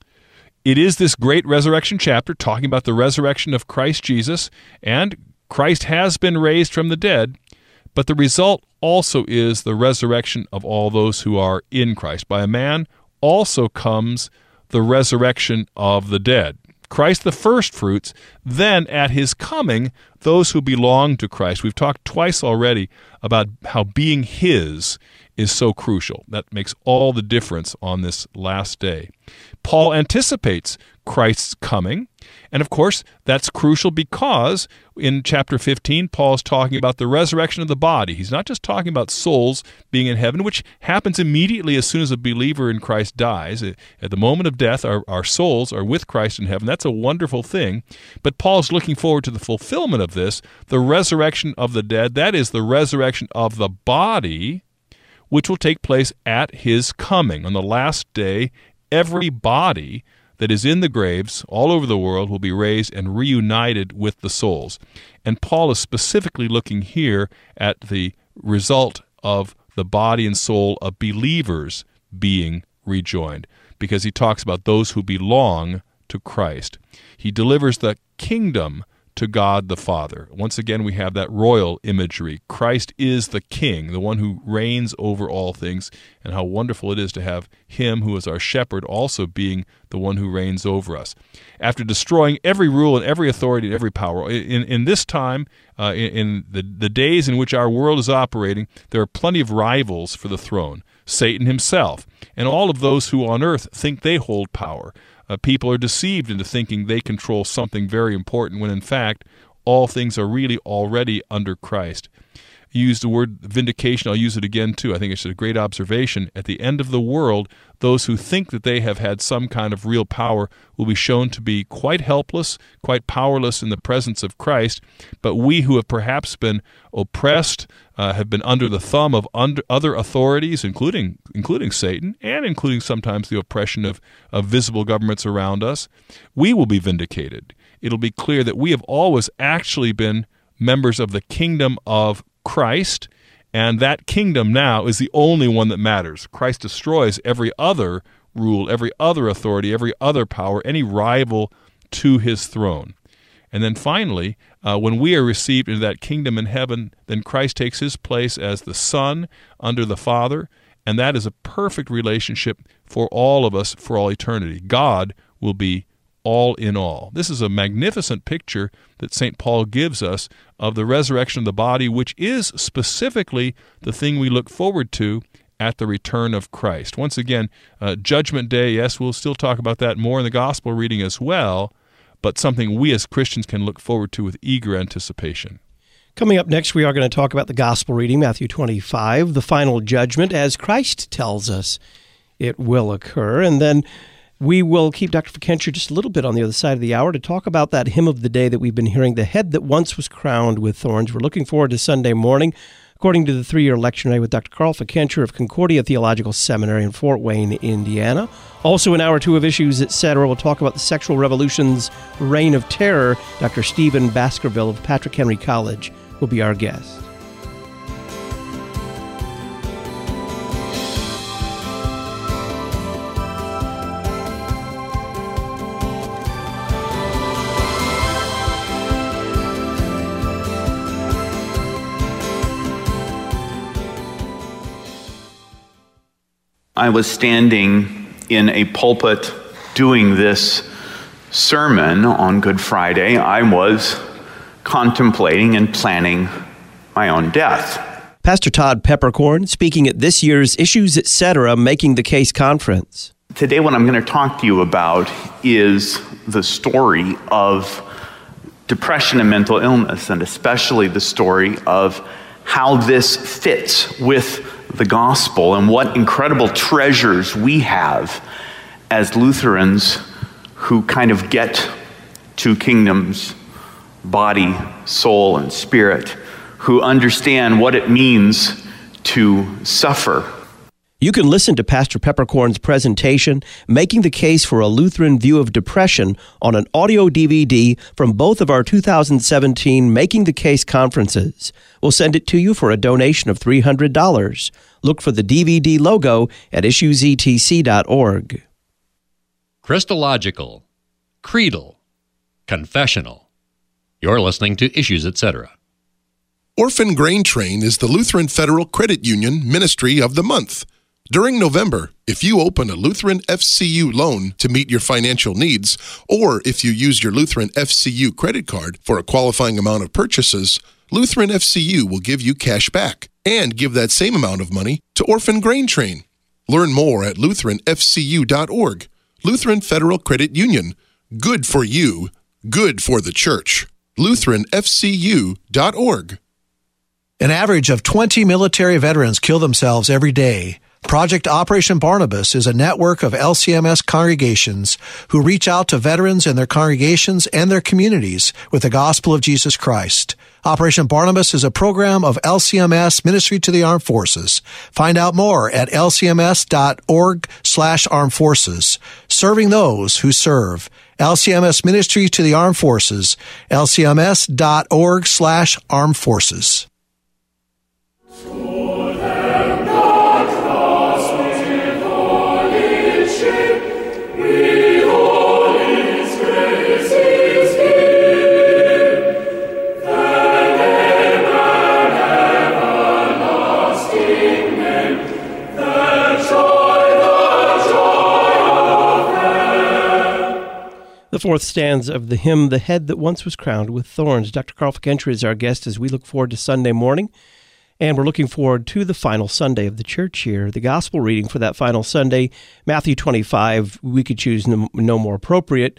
Speaker 2: It is this great resurrection chapter talking about the resurrection of Christ Jesus, and Christ has been raised from the dead, but the result also is the resurrection of all those who are in Christ. By a man also comes the resurrection of the dead. Christ the first fruits, then at his coming, those who belong to Christ. We've talked twice already about how being his is so crucial. That makes all the difference on this last day. Paul anticipates Christ's coming, and of course, that's crucial because in chapter fifteen, Paul is talking about the resurrection of the body. He's not just talking about souls being in heaven, which happens immediately as soon as a believer in Christ dies. At the moment of death, our, our souls are with Christ in heaven. That's a wonderful thing. But Paul's looking forward to the fulfillment of this, the resurrection of the dead. That is the resurrection of the body, which will take place at his coming. On the last day, every body that is in the graves all over the world will be raised and reunited with the souls. And Paul is specifically looking here at the result of the body and soul of believers being rejoined, because he talks about those who belong to Christ. He delivers the kingdom to God the Father. Once again, we have that royal imagery. Christ is the King, the one who reigns over all things, and how wonderful it is to have him who is our shepherd also being the one who reigns over us. After destroying every rule and every authority and every power, in, in this time, uh, in, in the, the days in which our world is operating, there are plenty of rivals for the throne. Satan himself, and all of those who on earth think they hold power. Uh, people are deceived into thinking they control something very important when in fact all things are really already under Christ. You used the word vindication. I'll use it again too. I think it's a great observation. At the end of the world, those who think that they have had some kind of real power will be shown to be quite helpless, quite powerless in the presence of Christ. But we who have perhaps been oppressed, uh, have been under the thumb of under other authorities, including including Satan, and including sometimes the oppression of, of visible governments around us, we will be vindicated. It'll be clear that we have always actually been members of the kingdom of Christ, and that kingdom now is the only one that matters. Christ destroys every other rule, every other authority, every other power, any rival to his throne. And then finally, uh, when we are received into that kingdom in heaven, then Christ takes his place as the Son under the Father, and that is a perfect relationship for all of us for all eternity. God will be all in all. This is a magnificent picture that Saint Paul gives us of the resurrection of the body, which is specifically the thing we look forward to at the return of Christ. Once again, uh, Judgment Day, yes, we'll still talk about that more in the gospel reading as well, but something we as Christians can look forward to with eager anticipation.
Speaker 1: Coming up next, we are going to talk about the gospel reading, Matthew twenty-five, the final judgment, as Christ tells us it will occur. And then we will keep Doctor Fikentra just a little bit on the other side of the hour to talk about that hymn of the day that we've been hearing, The Head That Once Was Crowned with Thorns. We're looking forward to Sunday morning, according to the three-year lectionary with Doctor Carl Fikentra of Concordia Theological Seminary in Fort Wayne, Indiana. Also in hour two of Issues, et cetera, we'll talk about the sexual revolution's reign of terror. Doctor Stephen Baskerville of Patrick Henry College will be our guest.
Speaker 9: I was standing in a pulpit doing this sermon on Good Friday. I was contemplating and planning my own death.
Speaker 1: Pastor Todd Peppercorn speaking at this year's Issues, et cetera, Making the Case conference.
Speaker 9: Today what I'm going to talk to you about is the story of depression and mental illness, and especially the story of how this fits with the gospel and what incredible treasures we have as Lutherans who kind of get two kingdoms, body, soul, and spirit, who understand what it means to suffer.
Speaker 1: You can listen to Pastor Peppercorn's presentation, Making the Case for a Lutheran View of Depression, on an audio D V D from both of our two thousand seventeen Making the Case conferences. We'll send it to you for a donation of three hundred dollars. Look for the D V D logo at issues e t c dot org.
Speaker 5: Christological, creedal, confessional. You're listening to Issues, et cetera.
Speaker 10: Orphan Grain Train is the Lutheran Federal Credit Union Ministry of the Month. During November, if you open a Lutheran F C U loan to meet your financial needs, or if you use your Lutheran F C U credit card for a qualifying amount of purchases, Lutheran F C U will give you cash back and give that same amount of money to Orphan Grain Train. Learn more at lutheran f c u dot org. Lutheran Federal Credit Union. Good for you, good for the church. lutheran f c u dot org.
Speaker 11: An average of twenty military veterans kill themselves every day. Project Operation Barnabas is a network of L C M S congregations who reach out to veterans in their congregations and their communities with the gospel of Jesus Christ. Operation Barnabas is a program of L C M S Ministry to the Armed Forces. Find out more at l c m s dot org slash armed forces. Serving those who serve. L C M S Ministry to the Armed Forces. l c m s dot org slash armed forces.
Speaker 1: The fourth stanza of the hymn, The Head That Once Was Crowned with Thorns. Doctor Carl Fickentry is our guest as we look forward to Sunday morning, and we're looking forward to the final Sunday of the church here. The gospel reading for that final Sunday, Matthew twenty-five, we could choose no, no more appropriate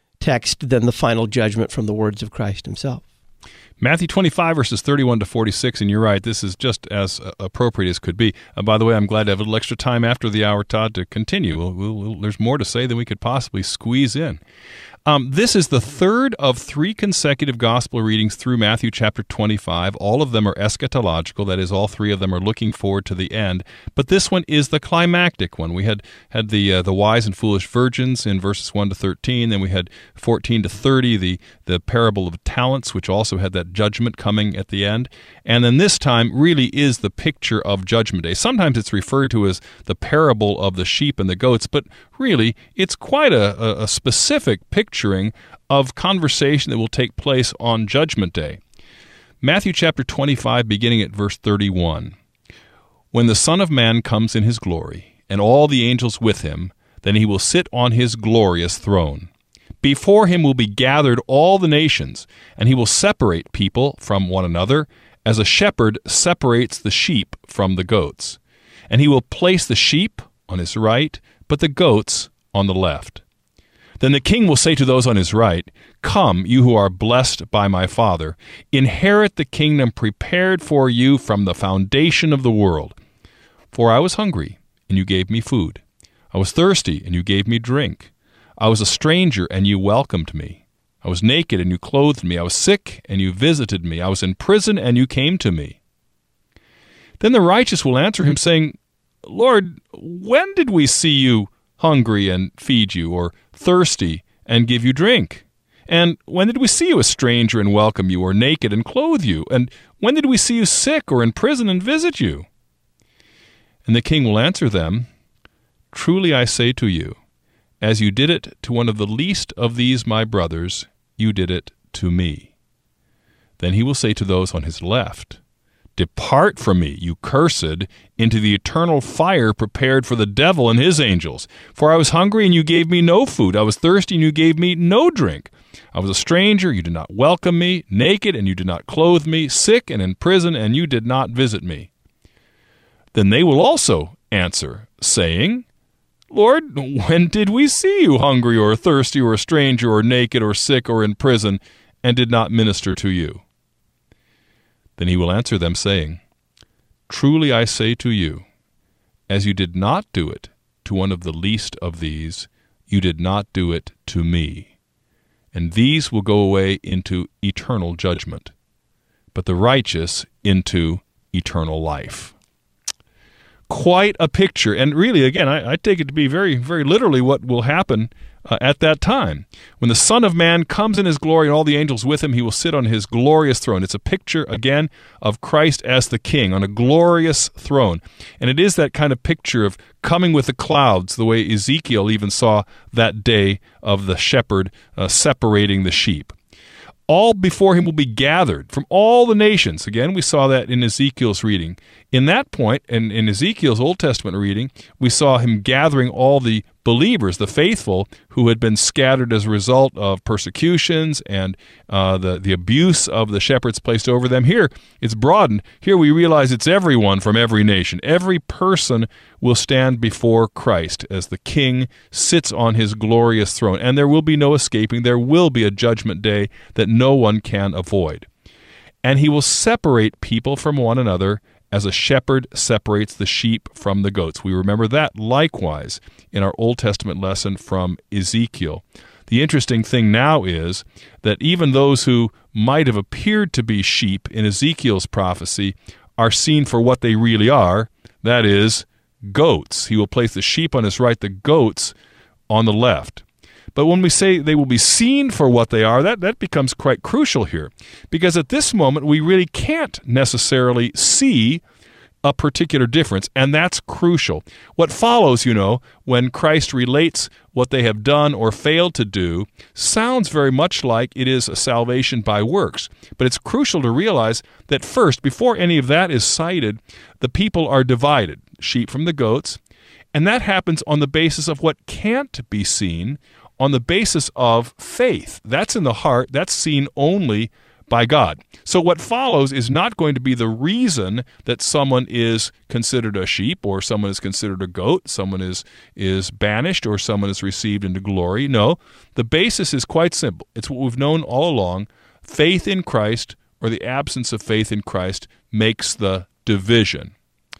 Speaker 1: text than the final judgment from the words of Christ himself.
Speaker 2: Matthew twenty-five, verses thirty-one to forty-six, and you're right, this is just as uh, appropriate as could be. Uh, by the way, I'm glad to have a little extra time after the hour, Todd, to continue. We'll, we'll, we'll, there's more to say than we could possibly squeeze in. Um, this is the third of three consecutive gospel readings through Matthew chapter twenty-five. All of them are eschatological, that is, all three of them are looking forward to the end. But this one is the climactic one. We had had the uh, the wise and foolish virgins in verses one to thirteen. Then we had fourteen to thirty, the, the parable of talents, which also had that judgment coming at the end. And then this time really is the picture of Judgment Day. Sometimes it's referred to as the parable of the sheep and the goats, but really it's quite a, a, a specific picturing of conversation that will take place on Judgment Day. Matthew chapter twenty-five, beginning at verse thirty-one. When the Son of Man comes in his glory, and all the angels with him, then he will sit on his glorious throne. Before him will be gathered all the nations, and he will separate people from one another, as a shepherd separates the sheep from the goats. And he will place the sheep on his right, but the goats on the left. Then the king will say to those on his right, Come, you who are blessed by my Father, inherit the kingdom prepared for you from the foundation of the world. For I was hungry, and you gave me food. I was thirsty, and you gave me drink. I was a stranger, and you welcomed me. I was naked, and you clothed me. I was sick, and you visited me. I was in prison, and you came to me. Then the righteous will answer him, saying, Lord, when did we see you hungry and feed you, or thirsty and give you drink? And when did we see you a stranger and welcome you, or naked and clothe you? And when did we see you sick or in prison and visit you? And the king will answer them, Truly I say to you, as you did it to one of the least of these my brothers, you did it to me. Then he will say to those on his left, Depart from me, you cursed, into the eternal fire prepared for the devil and his angels. For I was hungry, and you gave me no food. I was thirsty, and you gave me no drink. I was a stranger, you did not welcome me, naked, and you did not clothe me, sick and in prison, and you did not visit me. Then they will also answer, saying, Lord, when did we see you hungry or thirsty or a stranger or naked or sick or in prison, and did not minister to you? Then he will answer them, saying, Truly I say to you, as you did not do it to one of the least of these, you did not do it to me. And these will go away into eternal judgment, but the righteous into eternal life. Quite a picture. And really, again, I, I take it to be very, very literally what will happen uh, at that time. When the Son of Man comes in his glory and all the angels with him, he will sit on his glorious throne. It's a picture, again, of Christ as the King on a glorious throne. And it is that kind of picture of coming with the clouds, the way Ezekiel even saw that day of the shepherd uh, separating the sheep. all before him will be gathered from all the nations. Again, we saw that in Ezekiel's reading. In that point, and in Ezekiel's Old Testament reading, we saw him gathering all the believers, the faithful, who had been scattered as a result of persecutions and uh, the, the abuse of the shepherds placed over them. Here, it's broadened. Here we realize it's everyone from every nation. Every person will stand before Christ as the King sits on his glorious throne. And there will be no escaping. There will be a judgment day that no one can avoid. And he will separate people from one another as a shepherd separates the sheep from the goats. We remember that likewise in our Old Testament lesson from Ezekiel. The interesting thing now is that even those who might have appeared to be sheep in Ezekiel's prophecy are seen for what they really are, that is, goats. He will place the sheep on his right, the goats on the left. But when we say they will be seen for what they are, that, that becomes quite crucial here. Because at this moment, we really can't necessarily see a particular difference, and that's crucial. What follows, you know, when Christ relates what they have done or failed to do, sounds very much like it is a salvation by works. But it's crucial to realize that first, before any of that is cited, the people are divided, sheep from the goats, and that happens on the basis of what can't be seen, on the basis of faith. That's in the heart. That's seen only by God. So what follows is not going to be the reason that someone is considered a sheep or someone is considered a goat, someone is, is banished or someone is received into glory. No, the basis is quite simple. It's what we've known all along. Faith in Christ or the absence of faith in Christ makes the division.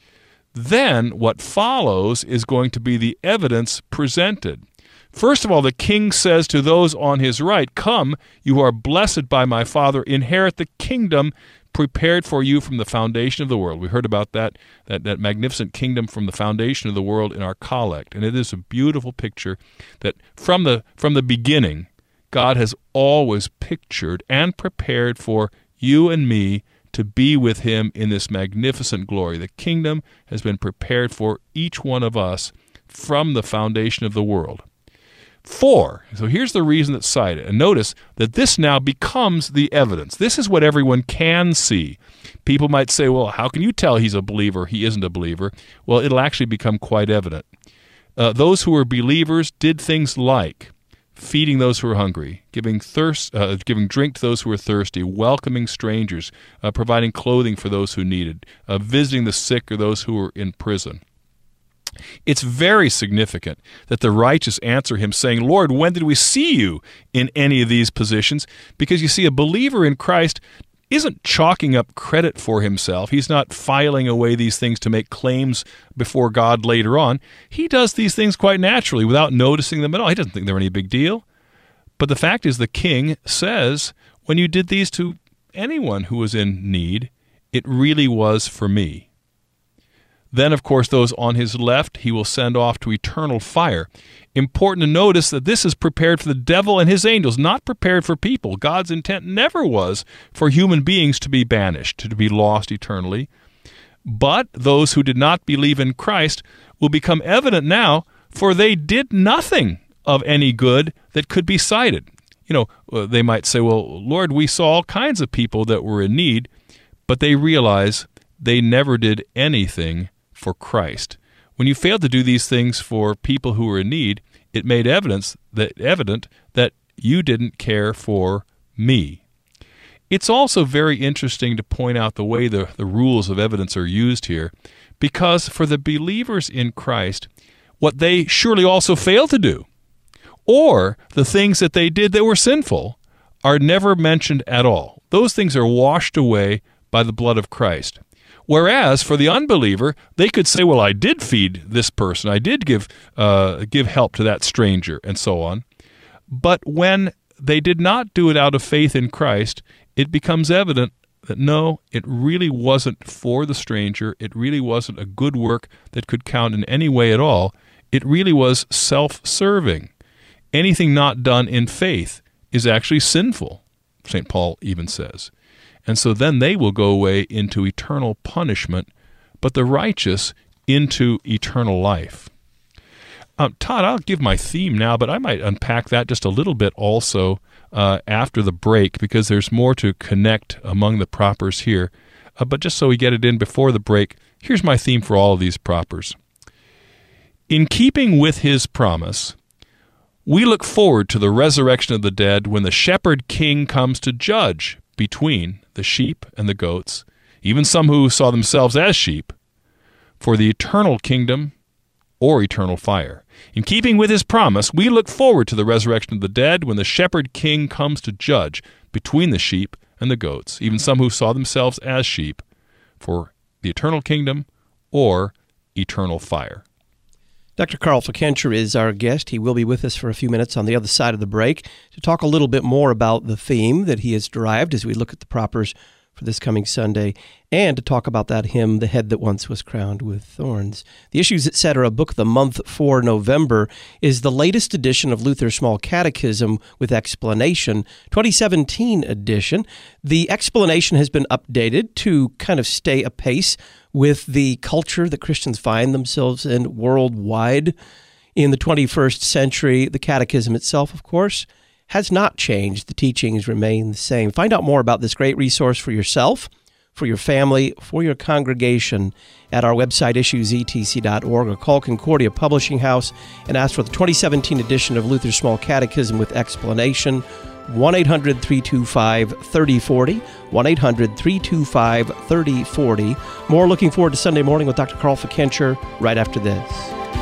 Speaker 2: Then what follows is going to be the evidence presented. First of all, the king says to those on his right, "Come, you are blessed by my Father, inherit the kingdom prepared for you from the foundation of the world." We heard about that, that, that magnificent kingdom from the foundation of the world in our collect, and it is a beautiful picture that from the, from the beginning, God has always pictured and prepared for you and me to be with him in this magnificent glory. The kingdom has been prepared for each one of us from the foundation of the world. Four, so here's the reason that's cited. And notice that this now becomes the evidence. This is what everyone can see. People might say, well, how can you tell he's a believer, he isn't a believer? Well, it'll actually become quite evident. Uh, those who were believers did things like feeding those who were hungry, giving thirst, uh, giving drink to those who were thirsty, welcoming strangers, uh, providing clothing for those who needed, uh, visiting the sick or those who were in prison. It's very significant that the righteous answer him saying, "Lord, when did we see you in any of these positions?" Because you see, a believer in Christ isn't chalking up credit for himself. He's not filing away these things to make claims before God later on. He does these things quite naturally without noticing them at all. He doesn't think they're any big deal. But the fact is, the king says, when you did these to anyone who was in need, it really was for me. Then, of course, those on his left he will send off to eternal fire. Important to notice that this is prepared for the devil and his angels, not prepared for people. God's intent never was for human beings to be banished, to be lost eternally. But those who did not believe in Christ will become evident now, for they did nothing of any good that could be cited. You know, they might say, well, Lord, we saw all kinds of people that were in need, but they realize they never did anything for Christ. When you failed to do these things for people who were in need, it made evidence that evident that you didn't care for me. It's also very interesting to point out the way the, the rules of evidence are used here, because for the believers in Christ, what they surely also failed to do, or the things that they did that were sinful, are never mentioned at all. Those things are washed away by the blood of Christ. Whereas for the unbeliever, they could say, well, I did feed this person, I did give uh, give help to that stranger, and so on. But when they did not do it out of faith in Christ, it becomes evident that no, it really wasn't for the stranger, it really wasn't a good work that could count in any way at all. It really was self-serving. Anything not done in faith is actually sinful, Saint Paul even says. And so then they will go away into eternal punishment, but the righteous into eternal life. Um, Todd, I'll give my theme now, but I might unpack that just a little bit also uh, after the break because there's more to connect among the propers here. Uh, but just so we get it in before the break, here's my theme for all of these propers. In keeping with his promise, we look forward to the resurrection of the dead when the shepherd king comes to judge between the sheep and the goats, even some who saw themselves as sheep, for the eternal kingdom or eternal fire. In keeping with his promise, we look forward to the resurrection of the dead when the shepherd king comes to judge between the sheep and the goats, even some who saw themselves as sheep, for the eternal kingdom or eternal fire.
Speaker 1: Doctor Carl Fickenscher is our guest. He will be with us for a few minutes on the other side of the break to talk a little bit more about the theme that he has derived as we look at the propers for this coming Sunday, and to talk about that hymn, The Head That Once Was Crowned with Thorns. The Issues, et cetera. Book of the Month for November is the latest edition of Luther's Small Catechism with Explanation, twenty seventeen edition. The explanation has been updated to kind of stay apace with the culture that Christians find themselves in worldwide in the twenty-first century. The Catechism itself, of course, has not changed. The teachings remain the same. Find out more about this great resource for yourself, for your family, for your congregation at our website, issues e t c dot org, or call Concordia Publishing House and ask for the twenty seventeen edition of Luther's Small Catechism with Explanation, one eight hundred, three two five, three oh four oh, one eight hundred, three two five, three oh four oh. More looking forward to Sunday morning with Doctor Carl Fickenscher right after this.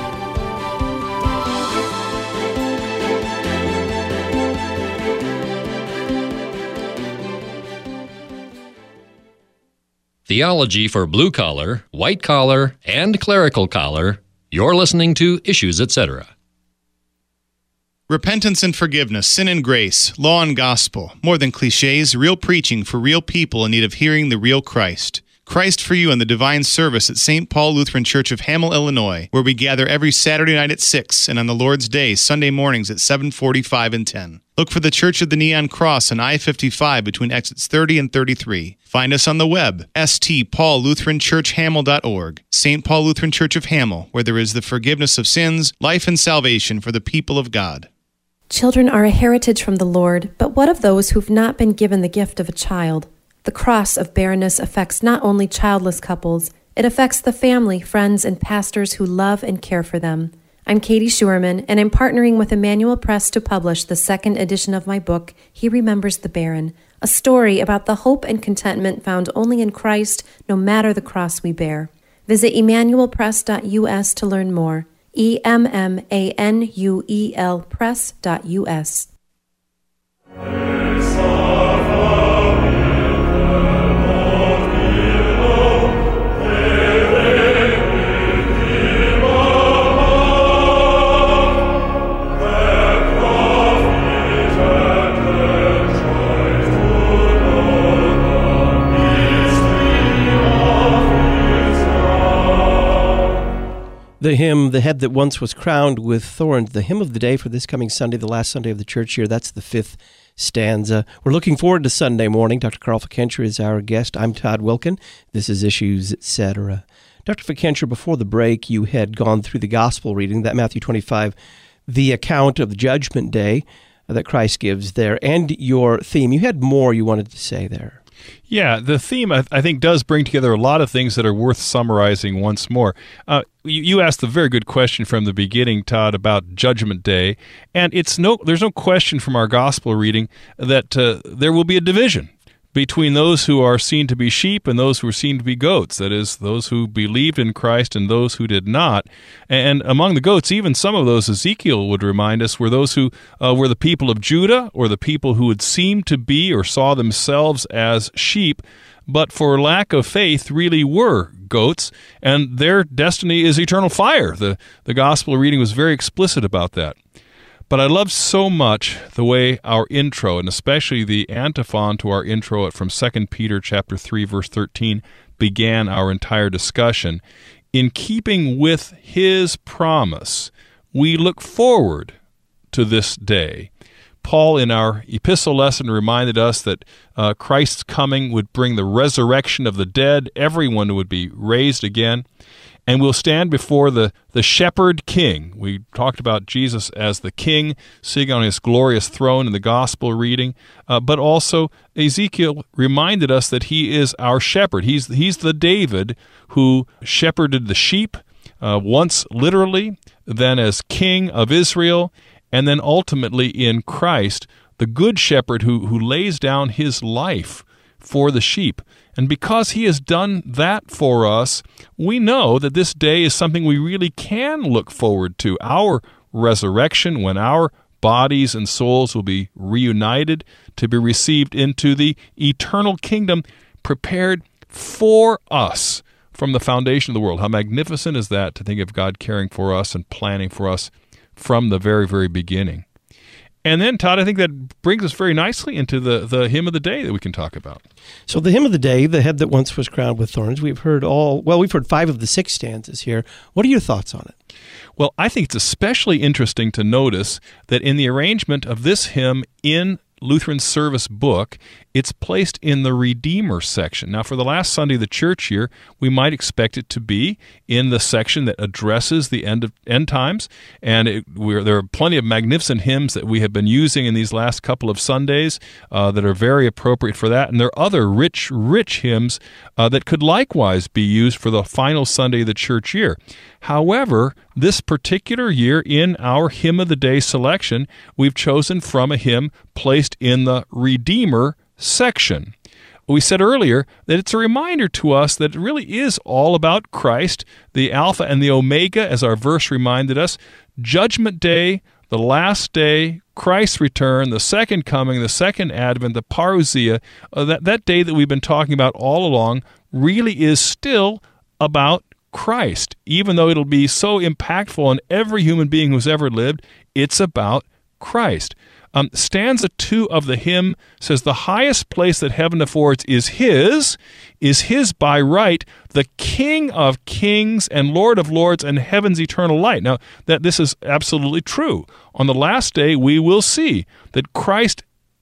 Speaker 5: Theology for blue collar, white collar, and clerical collar. You're listening to Issues, et cetera.
Speaker 12: Repentance and forgiveness, sin and grace, law and gospel. More than cliches, real preaching for real people in need of hearing the real Christ. Christ for You in the Divine Service at Saint Paul Lutheran Church of Hamel, Illinois, where we gather every Saturday night at six and on the Lord's Day, Sunday mornings at seven forty-five and ten. Look for the Church of the Neon Cross on I fifty-five between exits thirty and thirty-three. Find us on the web, s t paul lutheran church hamel dot org. Saint Paul Lutheran Church of Hamel, where there is the forgiveness of sins, life and salvation for the people of God.
Speaker 13: Children are a heritage from the Lord, but what of those who've not been given the gift of a child? The cross of barrenness affects not only childless couples, it affects the family, friends, and pastors who love and care for them. I'm Katie Schuerman, and I'm partnering with Emmanuel Press to publish the second edition of my book, He Remembers the Barren, a story about the hope and contentment found only in Christ, no matter the cross we bear. Visit emmanuel press dot u s to learn more. E M M A N U E L press dot u s.
Speaker 1: The hymn, The Head That Once Was Crowned with Thorns, the hymn of the day for this coming Sunday, the last Sunday of the church year. That's the fifth stanza. We're looking forward to Sunday morning. Doctor Carl Fickenscher is our guest. I'm Todd Wilkin. This is Issues, et cetera. Doctor Fickenscher, before the break, you had gone through the gospel reading, that Matthew twenty-five, the account of the judgment day that Christ gives there, and your theme. You had more you wanted to say there.
Speaker 2: Yeah, the theme, I, I think, does bring together a lot of things that are worth summarizing once more. Uh, you, you asked a very good question from the beginning, Todd, about Judgment Day, and it's no, there's no question from our gospel reading that uh, there will be a division between those who are seen to be sheep and those who are seen to be goats, that is, those who believed in Christ and those who did not. And among the goats, even some of those, Ezekiel would remind us, were those who uh, were the people of Judah, or the people who would seem to be or saw themselves as sheep, but for lack of faith really were goats, and their destiny is eternal fire. The, the gospel reading was very explicit about that. But I loved so much the way our intro, and especially the antiphon to our intro from Second Peter chapter three, verse thirteen, began our entire discussion. In keeping with his promise, we look forward to this day. Paul, in our epistle lesson, reminded us that uh, Christ's coming would bring the resurrection of the dead. Everyone would be raised again. and we'll stand before the, the shepherd king. We talked about Jesus as the king sitting on his glorious throne in the gospel reading, uh, but also Ezekiel reminded us that he is our shepherd. He's, he's the David who shepherded the sheep, uh, once literally, then as king of Israel, and then ultimately in Christ, the good shepherd who, who lays down his life for the sheep. And because he has done that for us, we know that this day is something we really can look forward to. Our resurrection, when our bodies and souls will be reunited to be received into the eternal kingdom prepared for us from the foundation of the world. How magnificent is that, to think of God caring for us and planning for us from the very, very beginning. And then, Todd, I think that brings us very nicely into the, the hymn of the day that we can talk about.
Speaker 1: So the hymn of the day, the head that once was crowned with thorns, we've heard all, well, we've heard five of the six stanzas here. What are your thoughts on it?
Speaker 2: Well, I think it's especially interesting to notice that in the arrangement of this hymn in Lutheran Service Book, it's placed in the Redeemer section. Now, for the last Sunday of the church year, we might expect it to be in the section that addresses the end of end times, and it, we're, there are plenty of magnificent hymns that we have been using in these last couple of Sundays uh, that are very appropriate for that, and there are other rich, rich hymns uh, that could likewise be used for the final Sunday of the church year. However, this particular year in our Hymn of the Day selection, we've chosen from a hymn placed in the Redeemer section. We said earlier that it's a reminder to us that it really is all about Christ, the Alpha and the Omega, as our verse reminded us. Judgment Day, the last day, Christ's return, the second coming, the second advent, the parousia, uh, that, that day that we've been talking about all along really is still about Christ. Even though it'll be so impactful on every human being who's ever lived, it's about Christ. Um, stanza two of the hymn says, the highest place that heaven affords is his, is his by right, the King of kings and Lord of lords and heaven's eternal light. Now, that this is absolutely true. On the last day, we will see that Christ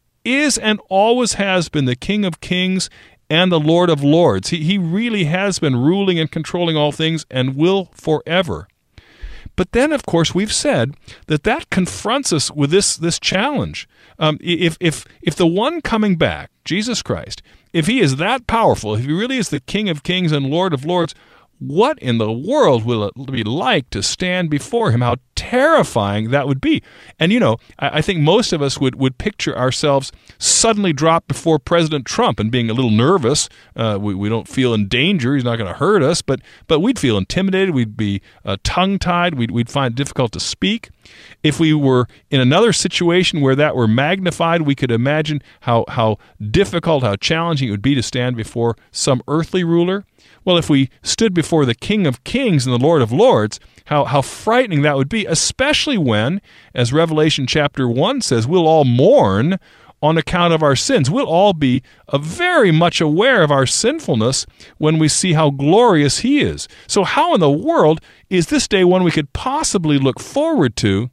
Speaker 2: is and always has been the King of kings and the Lord of lords. He, he really has been ruling and controlling all things and will forever. But then, of course, we've said that that confronts us with this, this challenge. Um, if, if, if the one coming back, Jesus Christ, if he is that powerful, if he really is the King of kings and Lord of lords, what in the world will it be like to stand before him? How terrifying that would be. And, you know, I, I think most of us would, would picture ourselves suddenly dropped before President Trump and being a little nervous. Uh, we, we don't feel in danger. He's not going to hurt us, but but we'd feel intimidated. We'd be uh, tongue-tied. We'd, we'd find it difficult to speak. If we were in another situation where that were magnified, we could imagine how, how difficult, how challenging it would be to stand before some earthly ruler. Well, if we stood before the King of kings and the Lord of lords, how, how frightening that would be, especially when, as Revelation chapter one says, we'll all mourn on account of our sins. We'll all be uh, very much aware of our sinfulness when we see how glorious he is. So how in the world is this day one we could possibly look forward to?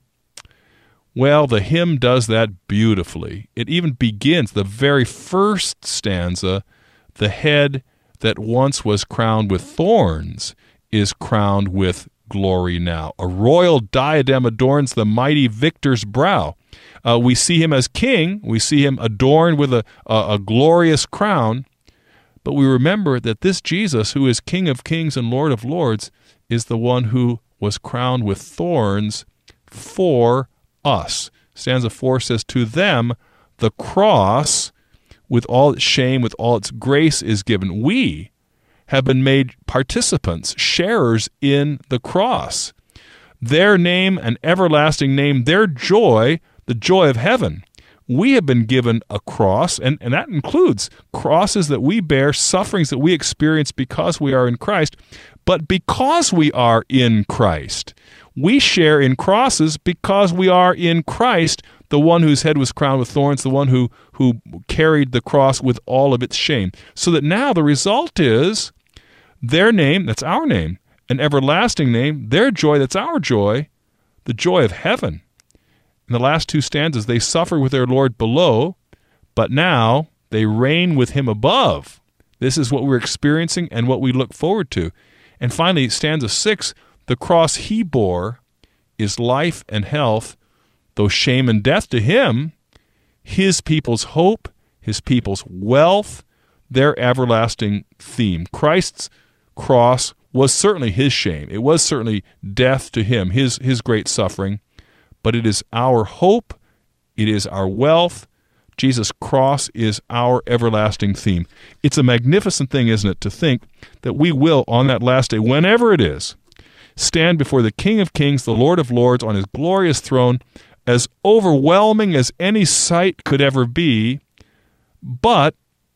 Speaker 2: Well, the hymn does that beautifully. It even begins, the very first stanza, the head that once was crowned with thorns is crowned with glory now. A royal diadem adorns the mighty victor's brow. Uh, we see him as king. We see him adorned with a, a, a glorious crown. But we remember that this Jesus, who is King of kings and Lord of lords, is the one who was crowned with thorns for us. Stanza four says, to them the cross, with all its shame, with all its grace, is given. We have been made participants, sharers in the cross. Their name, an everlasting name, their joy, the joy of heaven. We have been given a cross, and, and that includes crosses that we bear, sufferings that we experience because we are in Christ. But because we are in Christ, we share in crosses because we are in Christ, the one whose head was crowned with thorns, the one who, who carried the cross with all of its shame. So that now the result is their name, that's our name, an everlasting name, their joy, that's our joy, the joy of heaven. In the last two stanzas, they suffer with their Lord below, but now they reign with him above. This is what we're experiencing and what we look forward to. And finally, stanza six, the cross he bore is life and health, though shame and death to him, his people's hope, his people's wealth, their everlasting theme. Christ's cross was certainly his shame. It was certainly death to him, his, his great suffering. But it is our hope, it is our wealth. Jesus' cross is our everlasting theme. It's a magnificent thing, isn't it, to think that we will, on that last day, whenever it is, stand before the King of Kings, the Lord of Lords, on his glorious throne, as overwhelming as any sight could ever be. But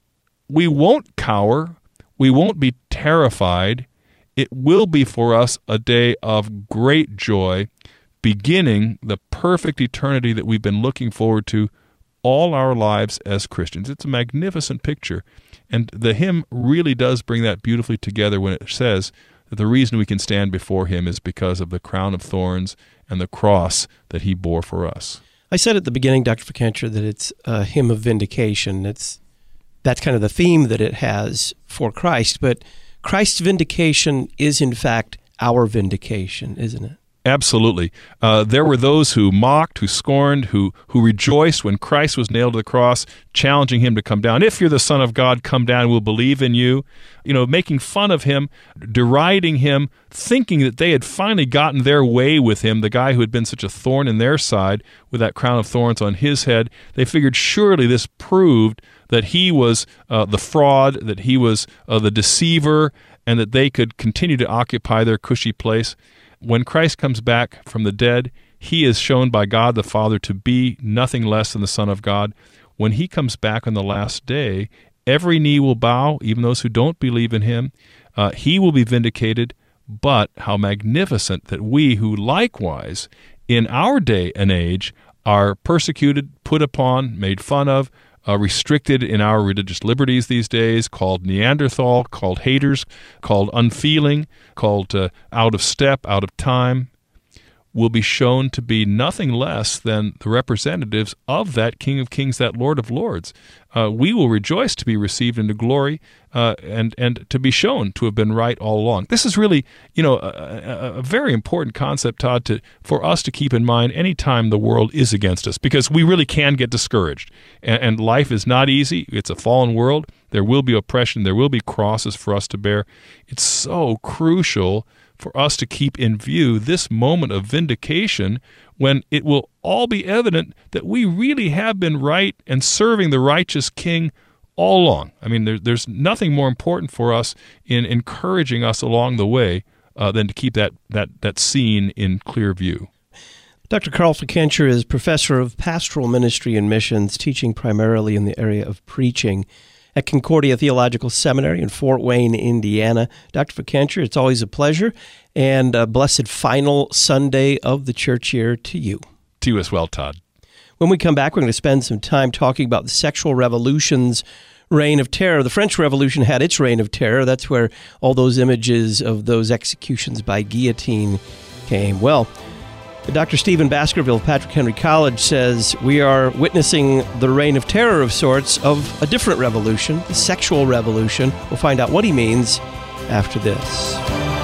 Speaker 2: we won't cower. We won't be terrified. It will be for us a day of great joy, beginning the perfect eternity that we've been looking forward to all our lives as Christians. It's a magnificent picture. And the hymn really does bring that beautifully together when it says that the reason we can stand before him is because of the crown of thorns and the cross that he bore for us.
Speaker 1: I said at the beginning, Doctor Fikentra, that it's a hymn of vindication. It's That's kind of the theme that it has for Christ. But Christ's vindication is, in fact, our vindication, isn't it?
Speaker 2: Absolutely. Uh, there were those who mocked, who scorned, who who rejoiced when Christ was nailed to the cross, challenging him to come down. If you're the Son of God, come down, we'll believe in you. You know, making fun of him, deriding him, thinking that they had finally gotten their way with him, the guy who had been such a thorn in their side with that crown of thorns on his head. They figured surely this proved that he was uh, the fraud, that he was uh, the deceiver, and that they could continue to occupy their cushy place. When Christ comes back from the dead, he is shown by God the Father to be nothing less than the Son of God. When he comes back on the last day, every knee will bow, even those who don't believe in him. Uh, he will be vindicated, but how magnificent that we who likewise, in our day and age, are persecuted, put upon, made fun of, Uh, restricted in our religious liberties these days, called Neanderthal, called haters, called unfeeling, called uh, out of step, out of time, will be shown to be nothing less than the representatives of that King of Kings, that Lord of Lords. Uh, we will rejoice to be received into glory uh, and and to be shown to have been right all along. This is really, you know, a, a, a very important concept, Todd, to for us to keep in mind any time the world is against us, because we really can get discouraged. And, and life is not easy. It's a fallen world. There will be oppression. There will be crosses for us to bear. It's so crucial for us to keep in view this moment of vindication when it will all be evident that we really have been right and serving the righteous King all along. I mean, there, there's nothing more important for us in encouraging us along the way uh, than to keep that, that, that scene in clear view.
Speaker 1: Doctor Carl Fikentra is professor of pastoral ministry and missions, teaching primarily in the area of preaching at Concordia Theological Seminary in Fort Wayne, Indiana. Doctor Fikentra, it's always a pleasure, and a blessed final Sunday of the church year to you.
Speaker 2: To you as well, Todd.
Speaker 1: When we come back, we're going to spend some time talking about the sexual revolution's reign of terror. The French Revolution had its reign of terror. That's where all those images of those executions by guillotine came. Well, Doctor Stephen Baskerville of Patrick Henry College says we are witnessing the reign of terror of sorts of a different revolution, the sexual revolution. We'll find out what he means after this.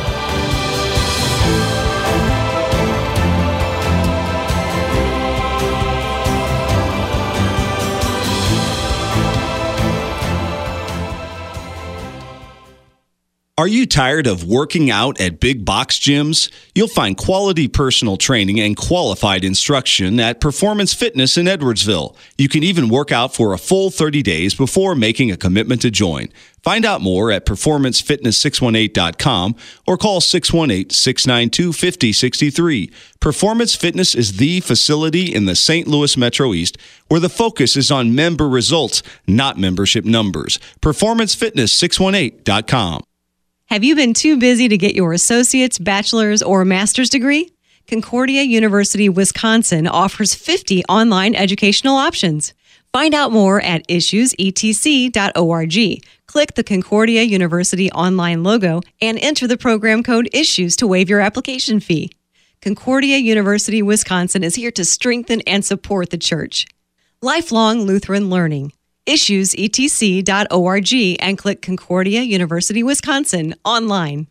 Speaker 7: Are you tired of working out at big box gyms? You'll find quality personal training and qualified instruction at Performance Fitness in Edwardsville. You can even work out for a full thirty days before making a commitment to join. Find out more at performance fitness six one eight dot com or call six one eight, six nine two, five zero six three. Performance Fitness is the facility in the Saint Louis Metro East where the focus is on member results, not membership numbers. performance fitness six one eight dot com.
Speaker 6: Have you been too busy to get your associate's, bachelor's, or master's degree? Concordia University, Wisconsin offers fifty online educational options. Find out more at issues e t c dot org. Click the Concordia University online logo and enter the program code ISSUES to waive your application fee. Concordia University, Wisconsin is here to strengthen and support the church. Lifelong Lutheran learning. issues e t c dot org and click Concordia University, Wisconsin online.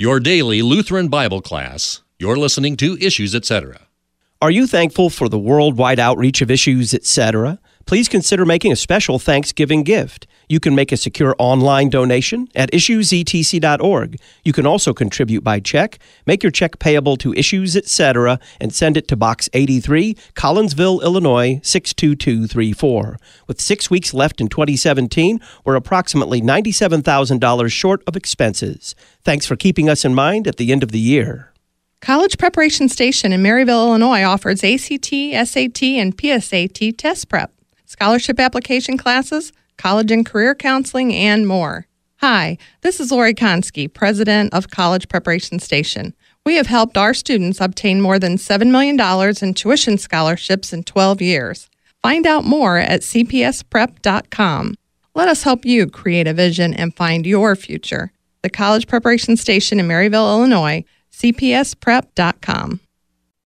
Speaker 5: Your daily Lutheran Bible class. You're listening to Issues, et cetera.
Speaker 1: Are you thankful for the worldwide outreach of Issues, et cetera? Please consider making a special Thanksgiving gift. You can make a secure online donation at issues e t c dot org. You can also contribute by check. Make your check payable to Issues, et cetera, and send it to Box eighty-three, Collinsville, Illinois, six two two three four. With six weeks left in twenty seventeen, we're approximately ninety-seven thousand dollars short of expenses. Thanks for keeping us in mind at the end of the year.
Speaker 14: College Preparation Station in Maryville, Illinois offers A C T, S A T, and P S A T test prep, scholarship application classes, college and career counseling, and more. Hi, this is Lori Konski, president of College Preparation Station. We have helped our students obtain more than seven million dollars in tuition scholarships in twelve years. Find out more at c p s prep dot com. Let us help you create a vision and find your future. The College Preparation Station in Maryville, Illinois, c p s prep dot com.